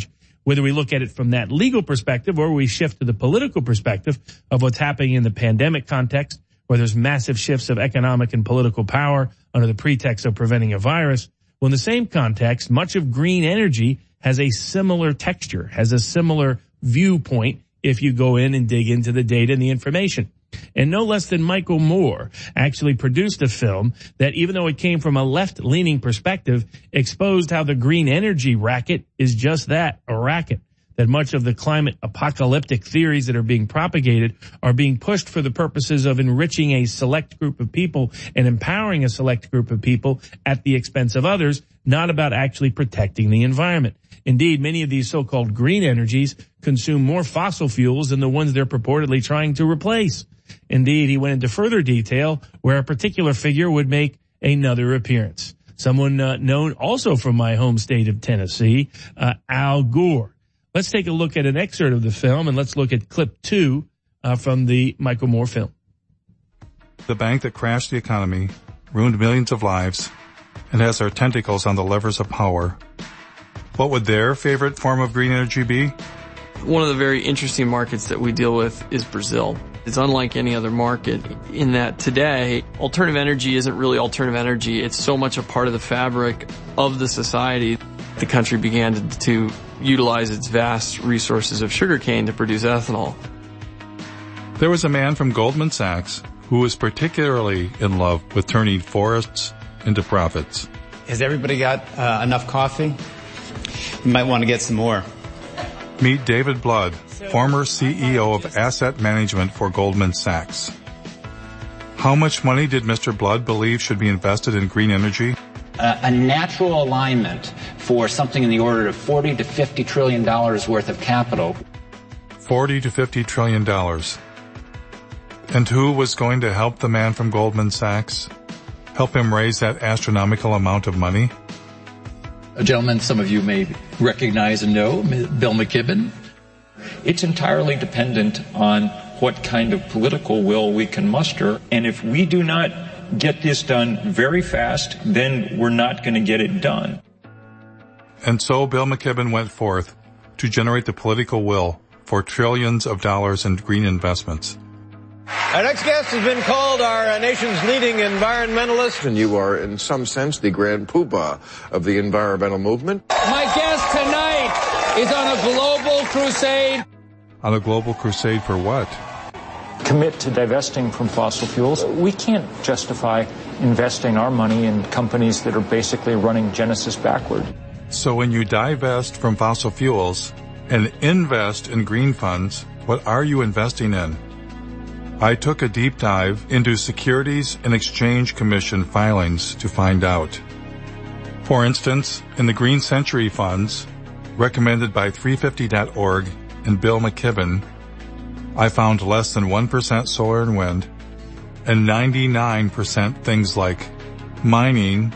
whether we look at it from that legal perspective or we shift to the political perspective of what's happening in the pandemic context, where there's massive shifts of economic and political power under the pretext of preventing a virus. Well, in the same context, much of green energy has a similar texture, has a similar viewpoint if you go in and dig into the data and the information. And no less than Michael Moore actually produced a film that, even though it came from a left-leaning perspective, exposed how the green energy racket is just that, a racket. That much of the climate apocalyptic theories that are being propagated are being pushed for the purposes of enriching a select group of people and empowering a select group of people at the expense of others, not about actually protecting the environment. Indeed, many of these so-called green energies consume more fossil fuels than the ones they're purportedly trying to replace. Indeed, he went into further detail where a particular figure would make another appearance. Someone known also from my home state of Tennessee, Al Gore. Let's take a look at an excerpt of the film, and let's look at clip 2 from the Michael Moore film. The bank that crashed the economy, ruined millions of lives, and has their tentacles on the levers of power. What would their favorite form of green energy be? One of the very interesting markets that we deal with is Brazil. It's unlike any other market in that today, alternative energy isn't really alternative energy. It's so much a part of the fabric of the society. The country began to utilize its vast resources of sugarcane to produce ethanol. There was a man from Goldman Sachs who was particularly in love with turning forests into profits. Has everybody got enough coffee? You might want to get some more. Meet David Blood, former CEO of asset management for Goldman Sachs. How much money did Mr. Blood believe should be invested in green energy? A natural alignment for something in the order of $40 to $50 trillion worth of capital. $40 to $50 trillion. And who was going to help the man from Goldman Sachs? Help him raise that astronomical amount of money? A gentleman some of you may recognize and know, Bill McKibben. It's entirely dependent on what kind of political will we can muster. And if we do not get this done very fast, then we're not going to get it done. And so Bill McKibben went forth to generate the political will for trillions of dollars in green investments. Our next guest has been called our nation's leading environmentalist. And you are, in some sense, the grand poobah of the environmental movement. My guest tonight is on a global crusade. On a global crusade for what? Commit to divesting from fossil fuels. We can't justify investing our money in companies that are basically running Genesis backward. So when you divest from fossil fuels and invest in green funds, what are you investing in? I took a deep dive into Securities and Exchange Commission filings to find out. For instance, in the Green Century funds, recommended by 350.org and Bill McKibben, I found less than 1% solar and wind, and 99% things like mining,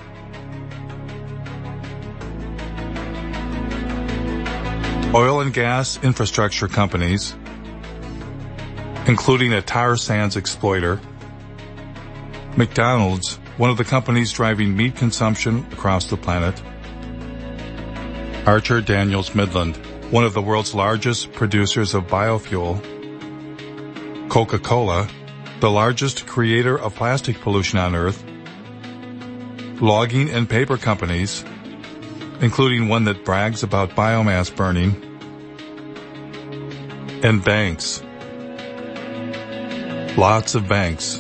oil and gas infrastructure companies, including a tar sands exploiter, McDonald's, one of the companies driving meat consumption across the planet, Archer Daniels Midland, one of the world's largest producers of biofuel, Coca-Cola, the largest creator of plastic pollution on Earth, logging and paper companies, including one that brags about biomass burning, and banks. Lots of banks,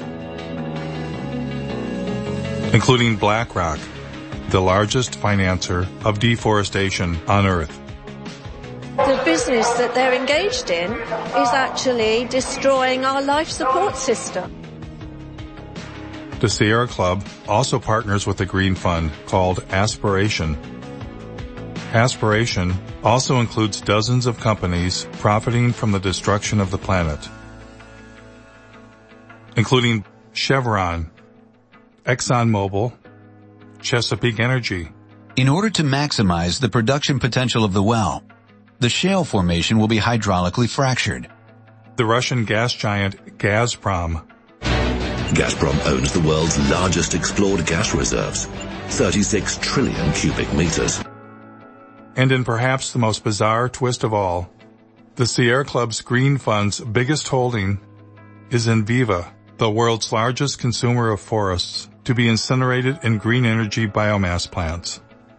including BlackRock, the largest financer of deforestation on Earth. The business that they're engaged in is actually destroying our life support system. The Sierra Club also partners with a green fund called Aspiration. Aspiration also includes dozens of companies profiting from the destruction of the planet, including Chevron, ExxonMobil, Chesapeake Energy. In order to maximize the production potential of the well, the shale formation will be hydraulically fractured. The Russian gas giant Gazprom. Gazprom owns the world's largest explored gas reserves, 36 trillion cubic meters. And in perhaps the most bizarre twist of all, the Sierra Club's Green Fund's biggest holding is Enviva, the world's largest consumer of forests, to be incinerated in green energy biomass plants.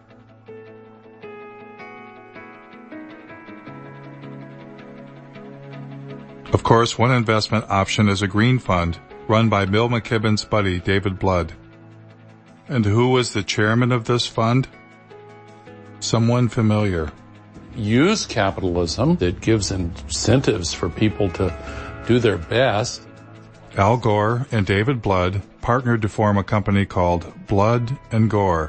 Of course, one investment option is a green fund run by Bill McKibben's buddy David Blood. And who was the chairman of this fund? Someone familiar. Use capitalism that gives incentives for people to do their best. Al Gore and David Blood partnered to form a company called Blood and Gore.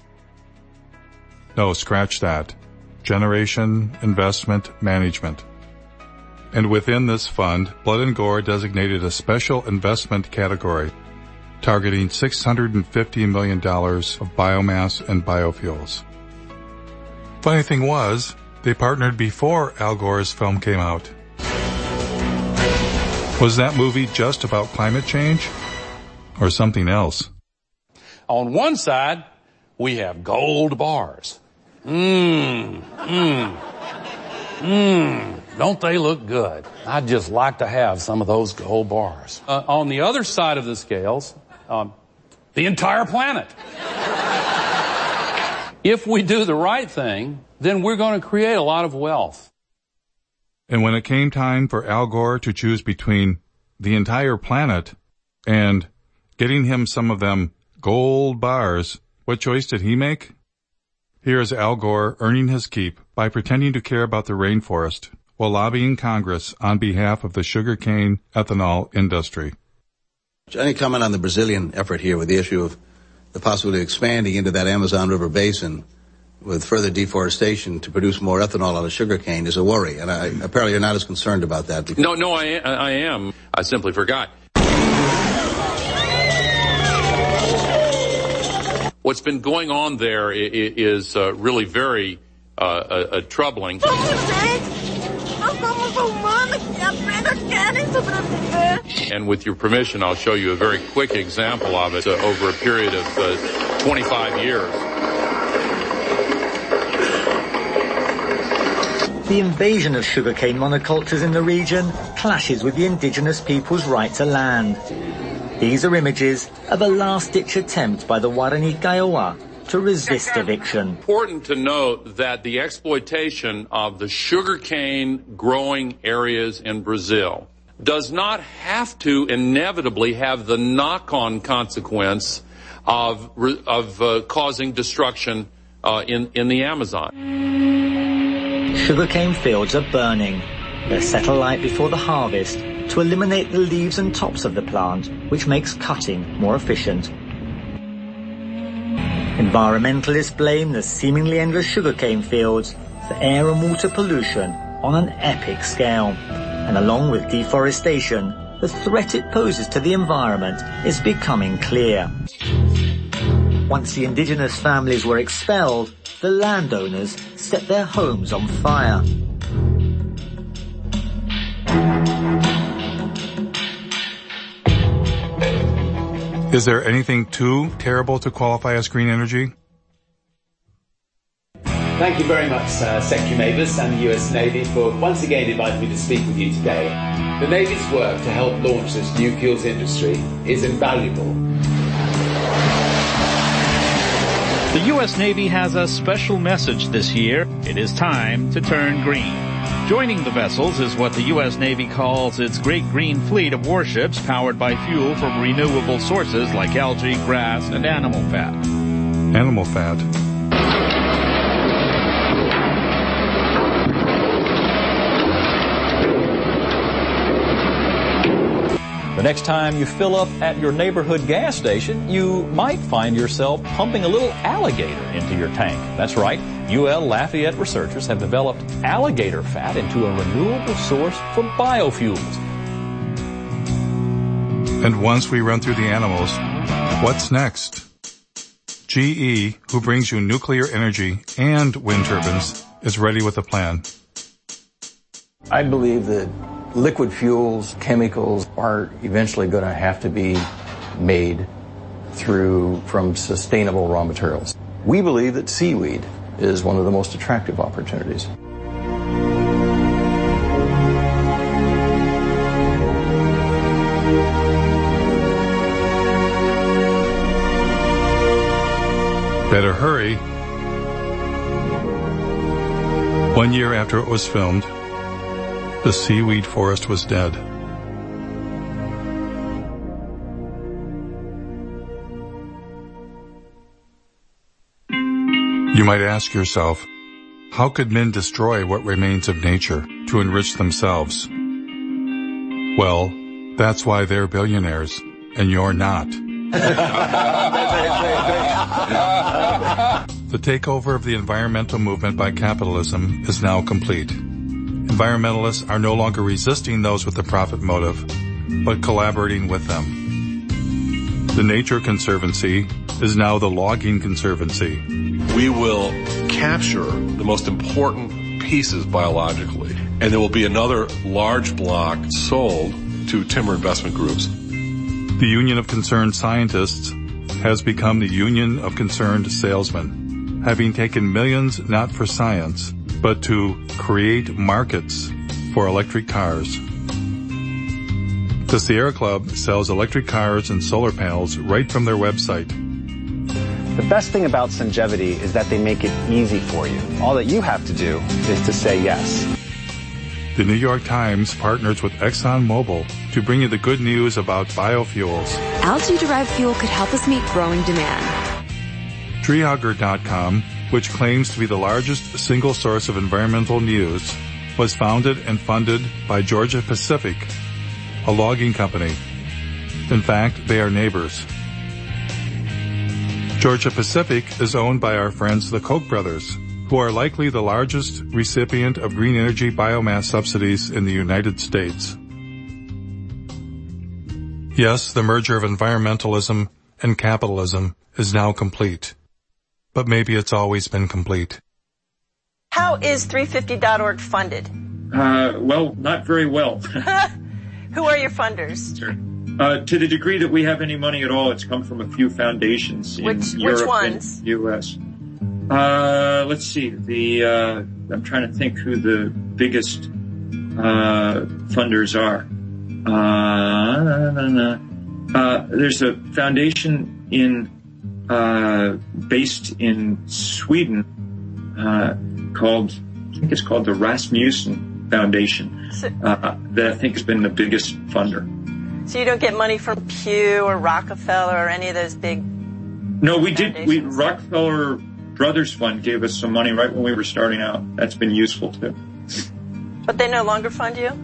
No, scratch that. Generation Investment Management. And within this fund, Blood and Gore designated a special investment category targeting $650 million of biomass and biofuels. Funny thing was, they partnered before Al Gore's film came out. Was that movie just about climate change? Or something else? On one side, we have gold bars. Don't they look good? I'd just like to have some of those gold bars. On the other side of the scales, the entire planet. If we do the right thing, then we're going to create a lot of wealth. And when it came time for Al Gore to choose between the entire planet and getting him some of them gold bars, what choice did he make? Here is Al Gore earning his keep by pretending to care about the rainforest while lobbying Congress on behalf of the sugarcane ethanol industry. Any comment on the Brazilian effort here with the issue of the possibility of expanding into that Amazon River basin with further deforestation to produce more ethanol out of sugarcane is a worry, and apparently you're not as concerned about that. No, I am. I simply forgot. What's been going on there is really very troubling. And with your permission, I'll show you a very quick example of it over a period of 25 years. The invasion of sugarcane monocultures in the region clashes with the indigenous people's right to land. These are images of a last-ditch attempt by the Guarani Kaiowá to resist eviction. Important to note that the exploitation of the sugarcane growing areas in Brazil does not have to inevitably have the knock-on consequence of causing destruction in the Amazon. Sugarcane fields are burning. They set alight before the harvest to eliminate the leaves and tops of the plant, which makes cutting more efficient. Environmentalists blame the seemingly endless sugarcane fields for air and water pollution on an epic scale. And along with deforestation, the threat it poses to the environment is becoming clear. Once the indigenous families were expelled, the landowners set their homes on fire. Is there anything too terrible to qualify as green energy? Thank you very much, Secretary Mavis and the US Navy for once again inviting me to speak with you today. The Navy's work to help launch this new fuels industry is invaluable. The U.S. Navy has a special message this year. It is time to turn green. Joining the vessels is what the U.S. Navy calls its Great Green Fleet of warships powered by fuel from renewable sources like algae, grass, and animal fat. Animal fat. The next time you fill up at your neighborhood gas station, you might find yourself pumping a little alligator into your tank. That's right. UL Lafayette researchers have developed alligator fat into a renewable source for biofuels. And once we run through the animals, what's next? GE, who brings you nuclear energy and wind turbines, is ready with a plan. I believe that liquid fuels, chemicals are eventually going to have to be made from sustainable raw materials. We believe that seaweed is one of the most attractive opportunities. Better hurry. 1 year after it was filmed, the seaweed forest was dead. You might ask yourself, how could men destroy what remains of nature to enrich themselves? Well, that's why they're billionaires, and you're not. The takeover of the environmental movement by capitalism is now complete. Environmentalists are no longer resisting those with the profit motive, but collaborating with them. The Nature Conservancy is now the Logging Conservancy. We will capture the most important pieces biologically, and there will be another large block sold to timber investment groups. The Union of Concerned Scientists has become the Union of Concerned Salesmen, having taken millions not for science, but to create markets for electric cars. The Sierra Club sells electric cars and solar panels right from their website. The best thing about Sungevity is that they make it easy for you. All that you have to do is to say yes. The New York Times partners with ExxonMobil to bring you the good news about biofuels. Algae-derived fuel could help us meet growing demand. Treehugger.com, which claims to be the largest single source of environmental news, was founded and funded by Georgia Pacific, a logging company. In fact, they are neighbors. Georgia Pacific is owned by our friends the Koch brothers, who are likely the largest recipient of green energy biomass subsidies in the United States. Yes, the merger of environmentalism and capitalism is now complete. But maybe it's always been complete. How is 350.org funded? Well, not very well. Who are your funders? Sure. To the degree that we have any money at all, it's come from a few foundations in Europe which ones? and the U.S. Let's see. I'm trying to think who the biggest funders are. There's a foundation based in Sweden called the Rasmussen Foundation that I think has been the biggest funder. So you don't get money from Pew or Rockefeller or any of those big... No, we did. Rockefeller Brothers Fund gave us some money right when we were starting out. That's been useful too. But they no longer fund you?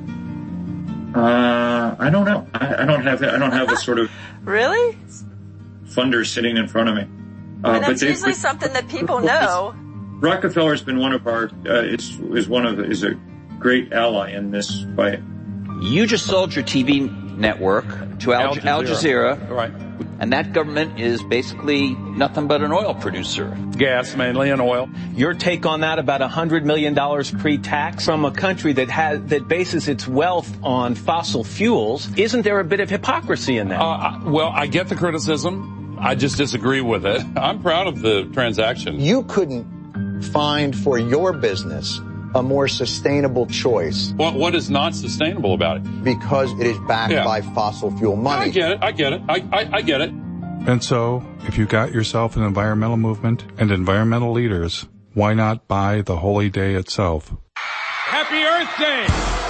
I don't know. I don't have the sort of really funders sitting in front of me. And that's usually something that people know. Rockefeller's been one of our is a great ally in this fight. You just sold your TV network to Al Jazeera. Right. And that government is basically nothing but an oil producer. Gas mainly and oil. Your take on that, about $100 million pre-tax from a country that bases its wealth on fossil fuels. Isn't there a bit of hypocrisy in that? Well, I get the criticism. I just disagree with it. I'm proud of the transaction. You couldn't find for your business a more sustainable choice. What is not sustainable about it? Because it is backed by fossil fuel money. I get it. I get it. And so, if you got yourself an environmental movement and environmental leaders, why not buy the holy day itself? Happy Earth Day!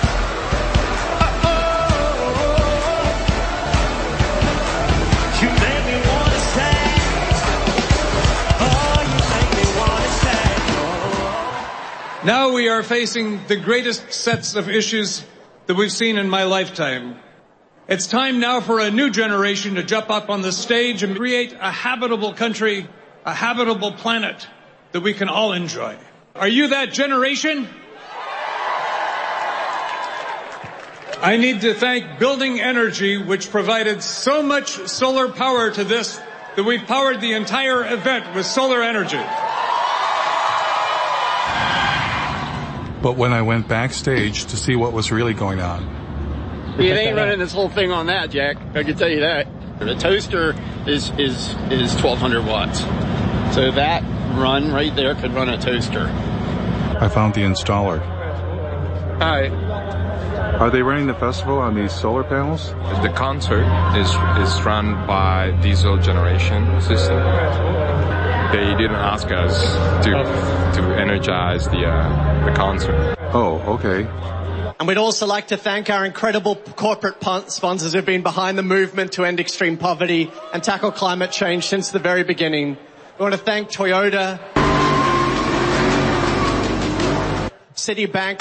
Now we are facing the greatest sets of issues that we've seen in my lifetime. It's time now for a new generation to jump up on the stage and create a habitable country, a habitable planet that we can all enjoy. Are you that generation? I need to thank Building Energy, which provided so much solar power to this that we've powered the entire event with solar energy. But when I went backstage to see what was really going on... You ain't running this whole thing on that, Jack. I can tell you that. The toaster is 1,200 watts. So that run right there could run a toaster. I found the installer. Hi. Are they running the festival on these solar panels? The concert is run by diesel generation system. They didn't ask us to energize the concert. Oh, okay. And we'd also like to thank our incredible corporate sponsors who've been behind the movement to end extreme poverty and tackle climate change since the very beginning. We want to thank Toyota, Citibank.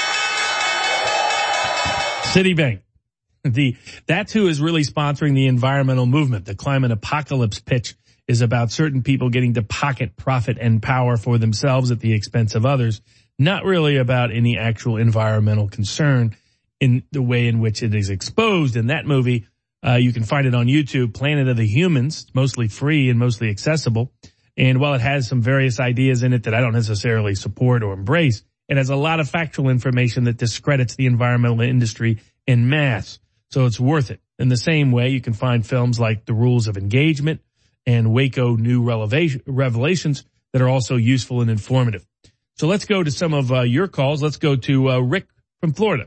That's who is really sponsoring the environmental movement. The climate apocalypse pitch is about certain people getting to pocket profit and power for themselves at the expense of others, not really about any actual environmental concern in the way in which it is exposed in that movie. You can find it on YouTube, Planet of the Humans. It's mostly free and mostly accessible. And while it has some various ideas in it that I don't necessarily support or embrace, it has a lot of factual information that discredits the environmental industry en masse. So it's worth it. In the same way, you can find films like The Rules of Engagement and Waco New Revelations that are also useful and informative. So let's go to some of your calls. Let's go to Rick from Florida.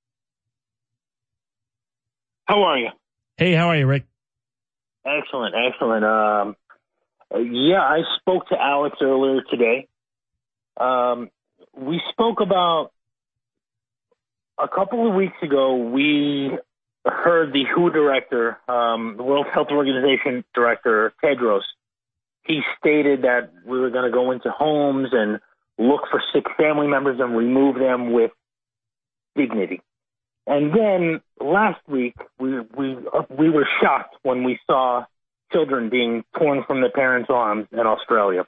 How are you? Hey, how are you, Rick? Excellent. Yeah, I spoke to Alex earlier today. We spoke about a couple of weeks ago, we heard the WHO director, the World Health Organization director, Tedros. He stated that we were going to go into homes and look for sick family members and remove them with dignity. And then last week, we were shocked when we saw children being torn from their parents' arms in Australia.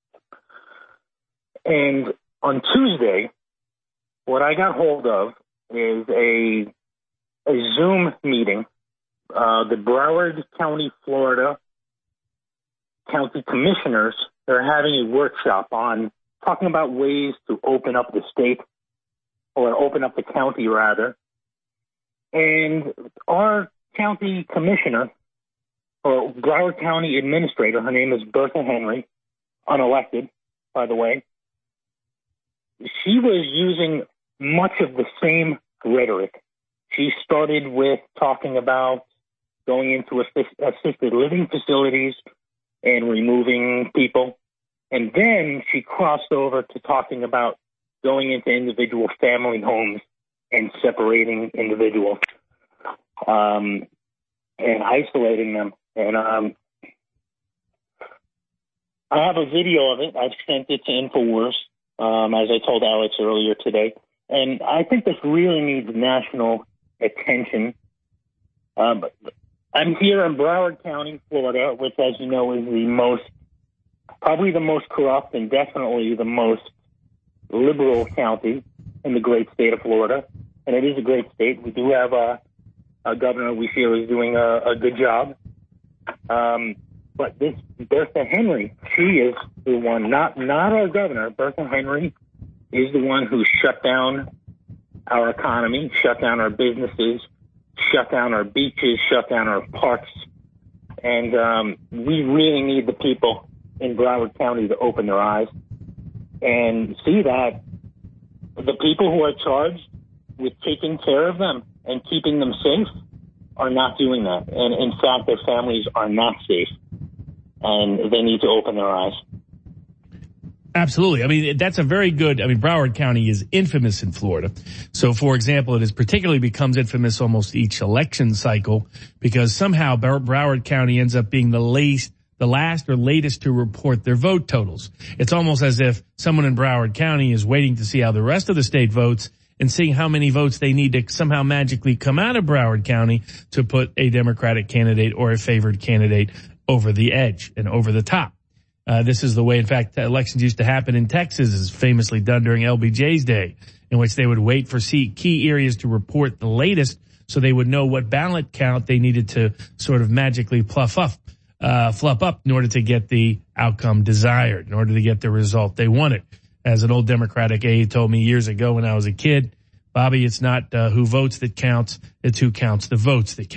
And on Tuesday, what I got hold of is a Zoom meeting. The Broward County, Florida County Commissioners are having a workshop on talking about ways to open up the state, or open up the county, rather. And our county commissioner, or Broward County administrator, her name is Bertha Henry, unelected, by the way. She was using much of the same rhetoric. She started with talking about going into assisted living facilities and removing people. And then she crossed over to talking about going into individual family homes and separating individuals and isolating them. And I have a video of it. I've sent it to InfoWars, as I told Alex earlier today. And I think this really needs national attention. I'm here in Broward County, Florida, which, as you know, is probably the most corrupt and definitely the most liberal county in the great state of Florida. And it is a great state. We do have a governor we feel is doing a good job. But this Bertha Henry, she is the one, not our governor. Bertha Henry is the one who shut down our economy, shut down our businesses, shut down our beaches, shut down our parks. And we really need the people in Broward County to open their eyes and see that the people who are charged with taking care of them and keeping them safe are not doing that. And in fact, their families are not safe. And they need to open their eyes. Absolutely. I mean, that's a very good, Broward County is infamous in Florida. So, for example, it has particularly becomes infamous almost each election cycle because somehow Broward County ends up being the last or latest to report their vote totals. It's almost as if someone in Broward County is waiting to see how the rest of the state votes and seeing how many votes they need to somehow magically come out of Broward County to put a Democratic candidate or a favored candidate over the edge and over the top. This is the way, in fact, elections used to happen in Texas, is famously done during LBJ's day, in which they would wait for key areas to report the latest so they would know what ballot count they needed to sort of magically fluff up in order to get the outcome desired, in order to get the result they wanted. As an old Democratic aide told me years ago when I was a kid, Bobby, it's not who votes that counts, it's who counts the votes that count.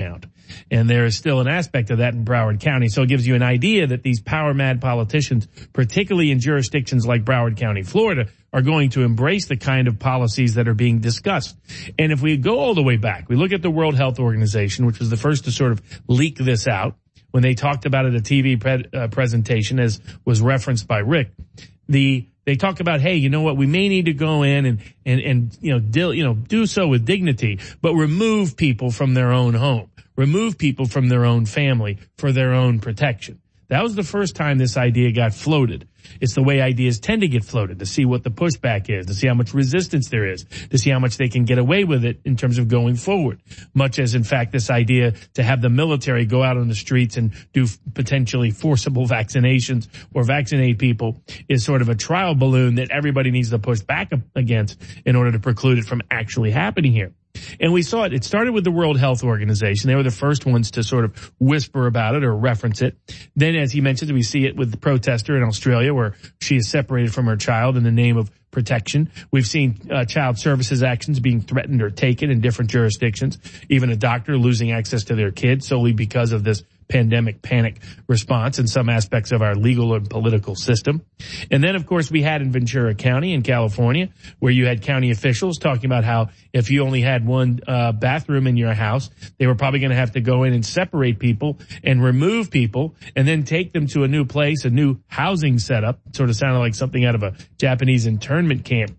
And there is still an aspect of that in Broward County. So it gives you an idea that these power-mad politicians, particularly in jurisdictions like Broward County, Florida, are going to embrace the kind of policies that are being discussed. And if we go all the way back, we look at the World Health Organization, which was the first to sort of leak this out when they talked about it at a TV presentation, as was referenced by Rick. They talk about, hey, you know what? We may need to go in and do so with dignity, but remove people from their own home, remove people from their own family for their own protection. That was the first time this idea got floated. It's the way ideas tend to get floated, to see what the pushback is, to see how much resistance there is, to see how much they can get away with it in terms of going forward. Much as, in fact, this idea to have the military go out on the streets and do potentially forcible vaccinations or vaccinate people is sort of a trial balloon that everybody needs to push back against in order to preclude it from actually happening here. And we saw it. It started with the World Health Organization. They were the first ones to sort of whisper about it or reference it. Then, as he mentioned, we see it with the protester in Australia where she is separated from her child in the name of protection. We've seen child services actions being threatened or taken in different jurisdictions. Even a doctor losing access to their kid solely because of this pandemic panic response in some aspects of our legal and political system. And then, of course, we had in Ventura County in California, where you had county officials talking about how if you only had one bathroom in your house, they were probably going to have to go in and separate people and remove people and then take them to a new place, a new housing setup. It sort of sounded like something out of a Japanese internment camp.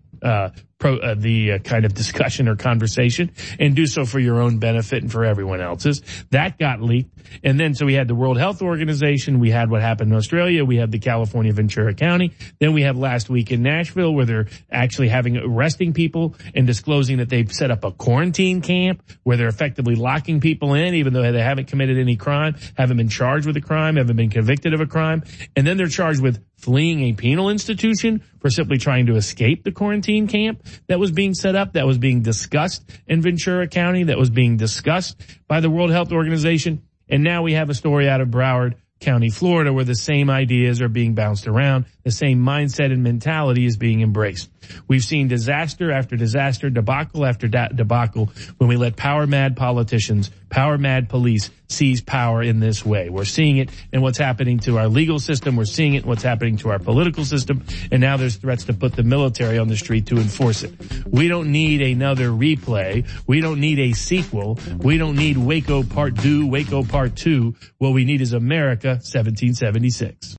Kind of discussion or conversation, and do so for your own benefit and for everyone else's. That got leaked. And then so we had the World Health Organization, we had what happened in Australia, we had the California Ventura County, then we have last week in Nashville where they're actually arresting people and disclosing that they've set up a quarantine camp where they're effectively locking people in even though they haven't committed any crime, haven't been charged with a crime, haven't been convicted of a crime, and then they're charged with fleeing a penal institution for simply trying to escape the quarantine camp that was being set up, that was being discussed in Ventura County, that was being discussed by the World Health Organization. And now we have a story out of Broward County, Florida, where the same ideas are being bounced around, the same mindset and mentality is being embraced. We've seen disaster after disaster, debacle after debacle when we let power-mad politicians, power-mad police seize power in this way. We're seeing it in what's happening to our legal system. We're seeing it in what's happening to our political system. And now there's threats to put the military on the street to enforce it. We don't need another replay. We don't need a sequel. We don't need Waco Part 2, Waco Part 2. What we need is America 1776.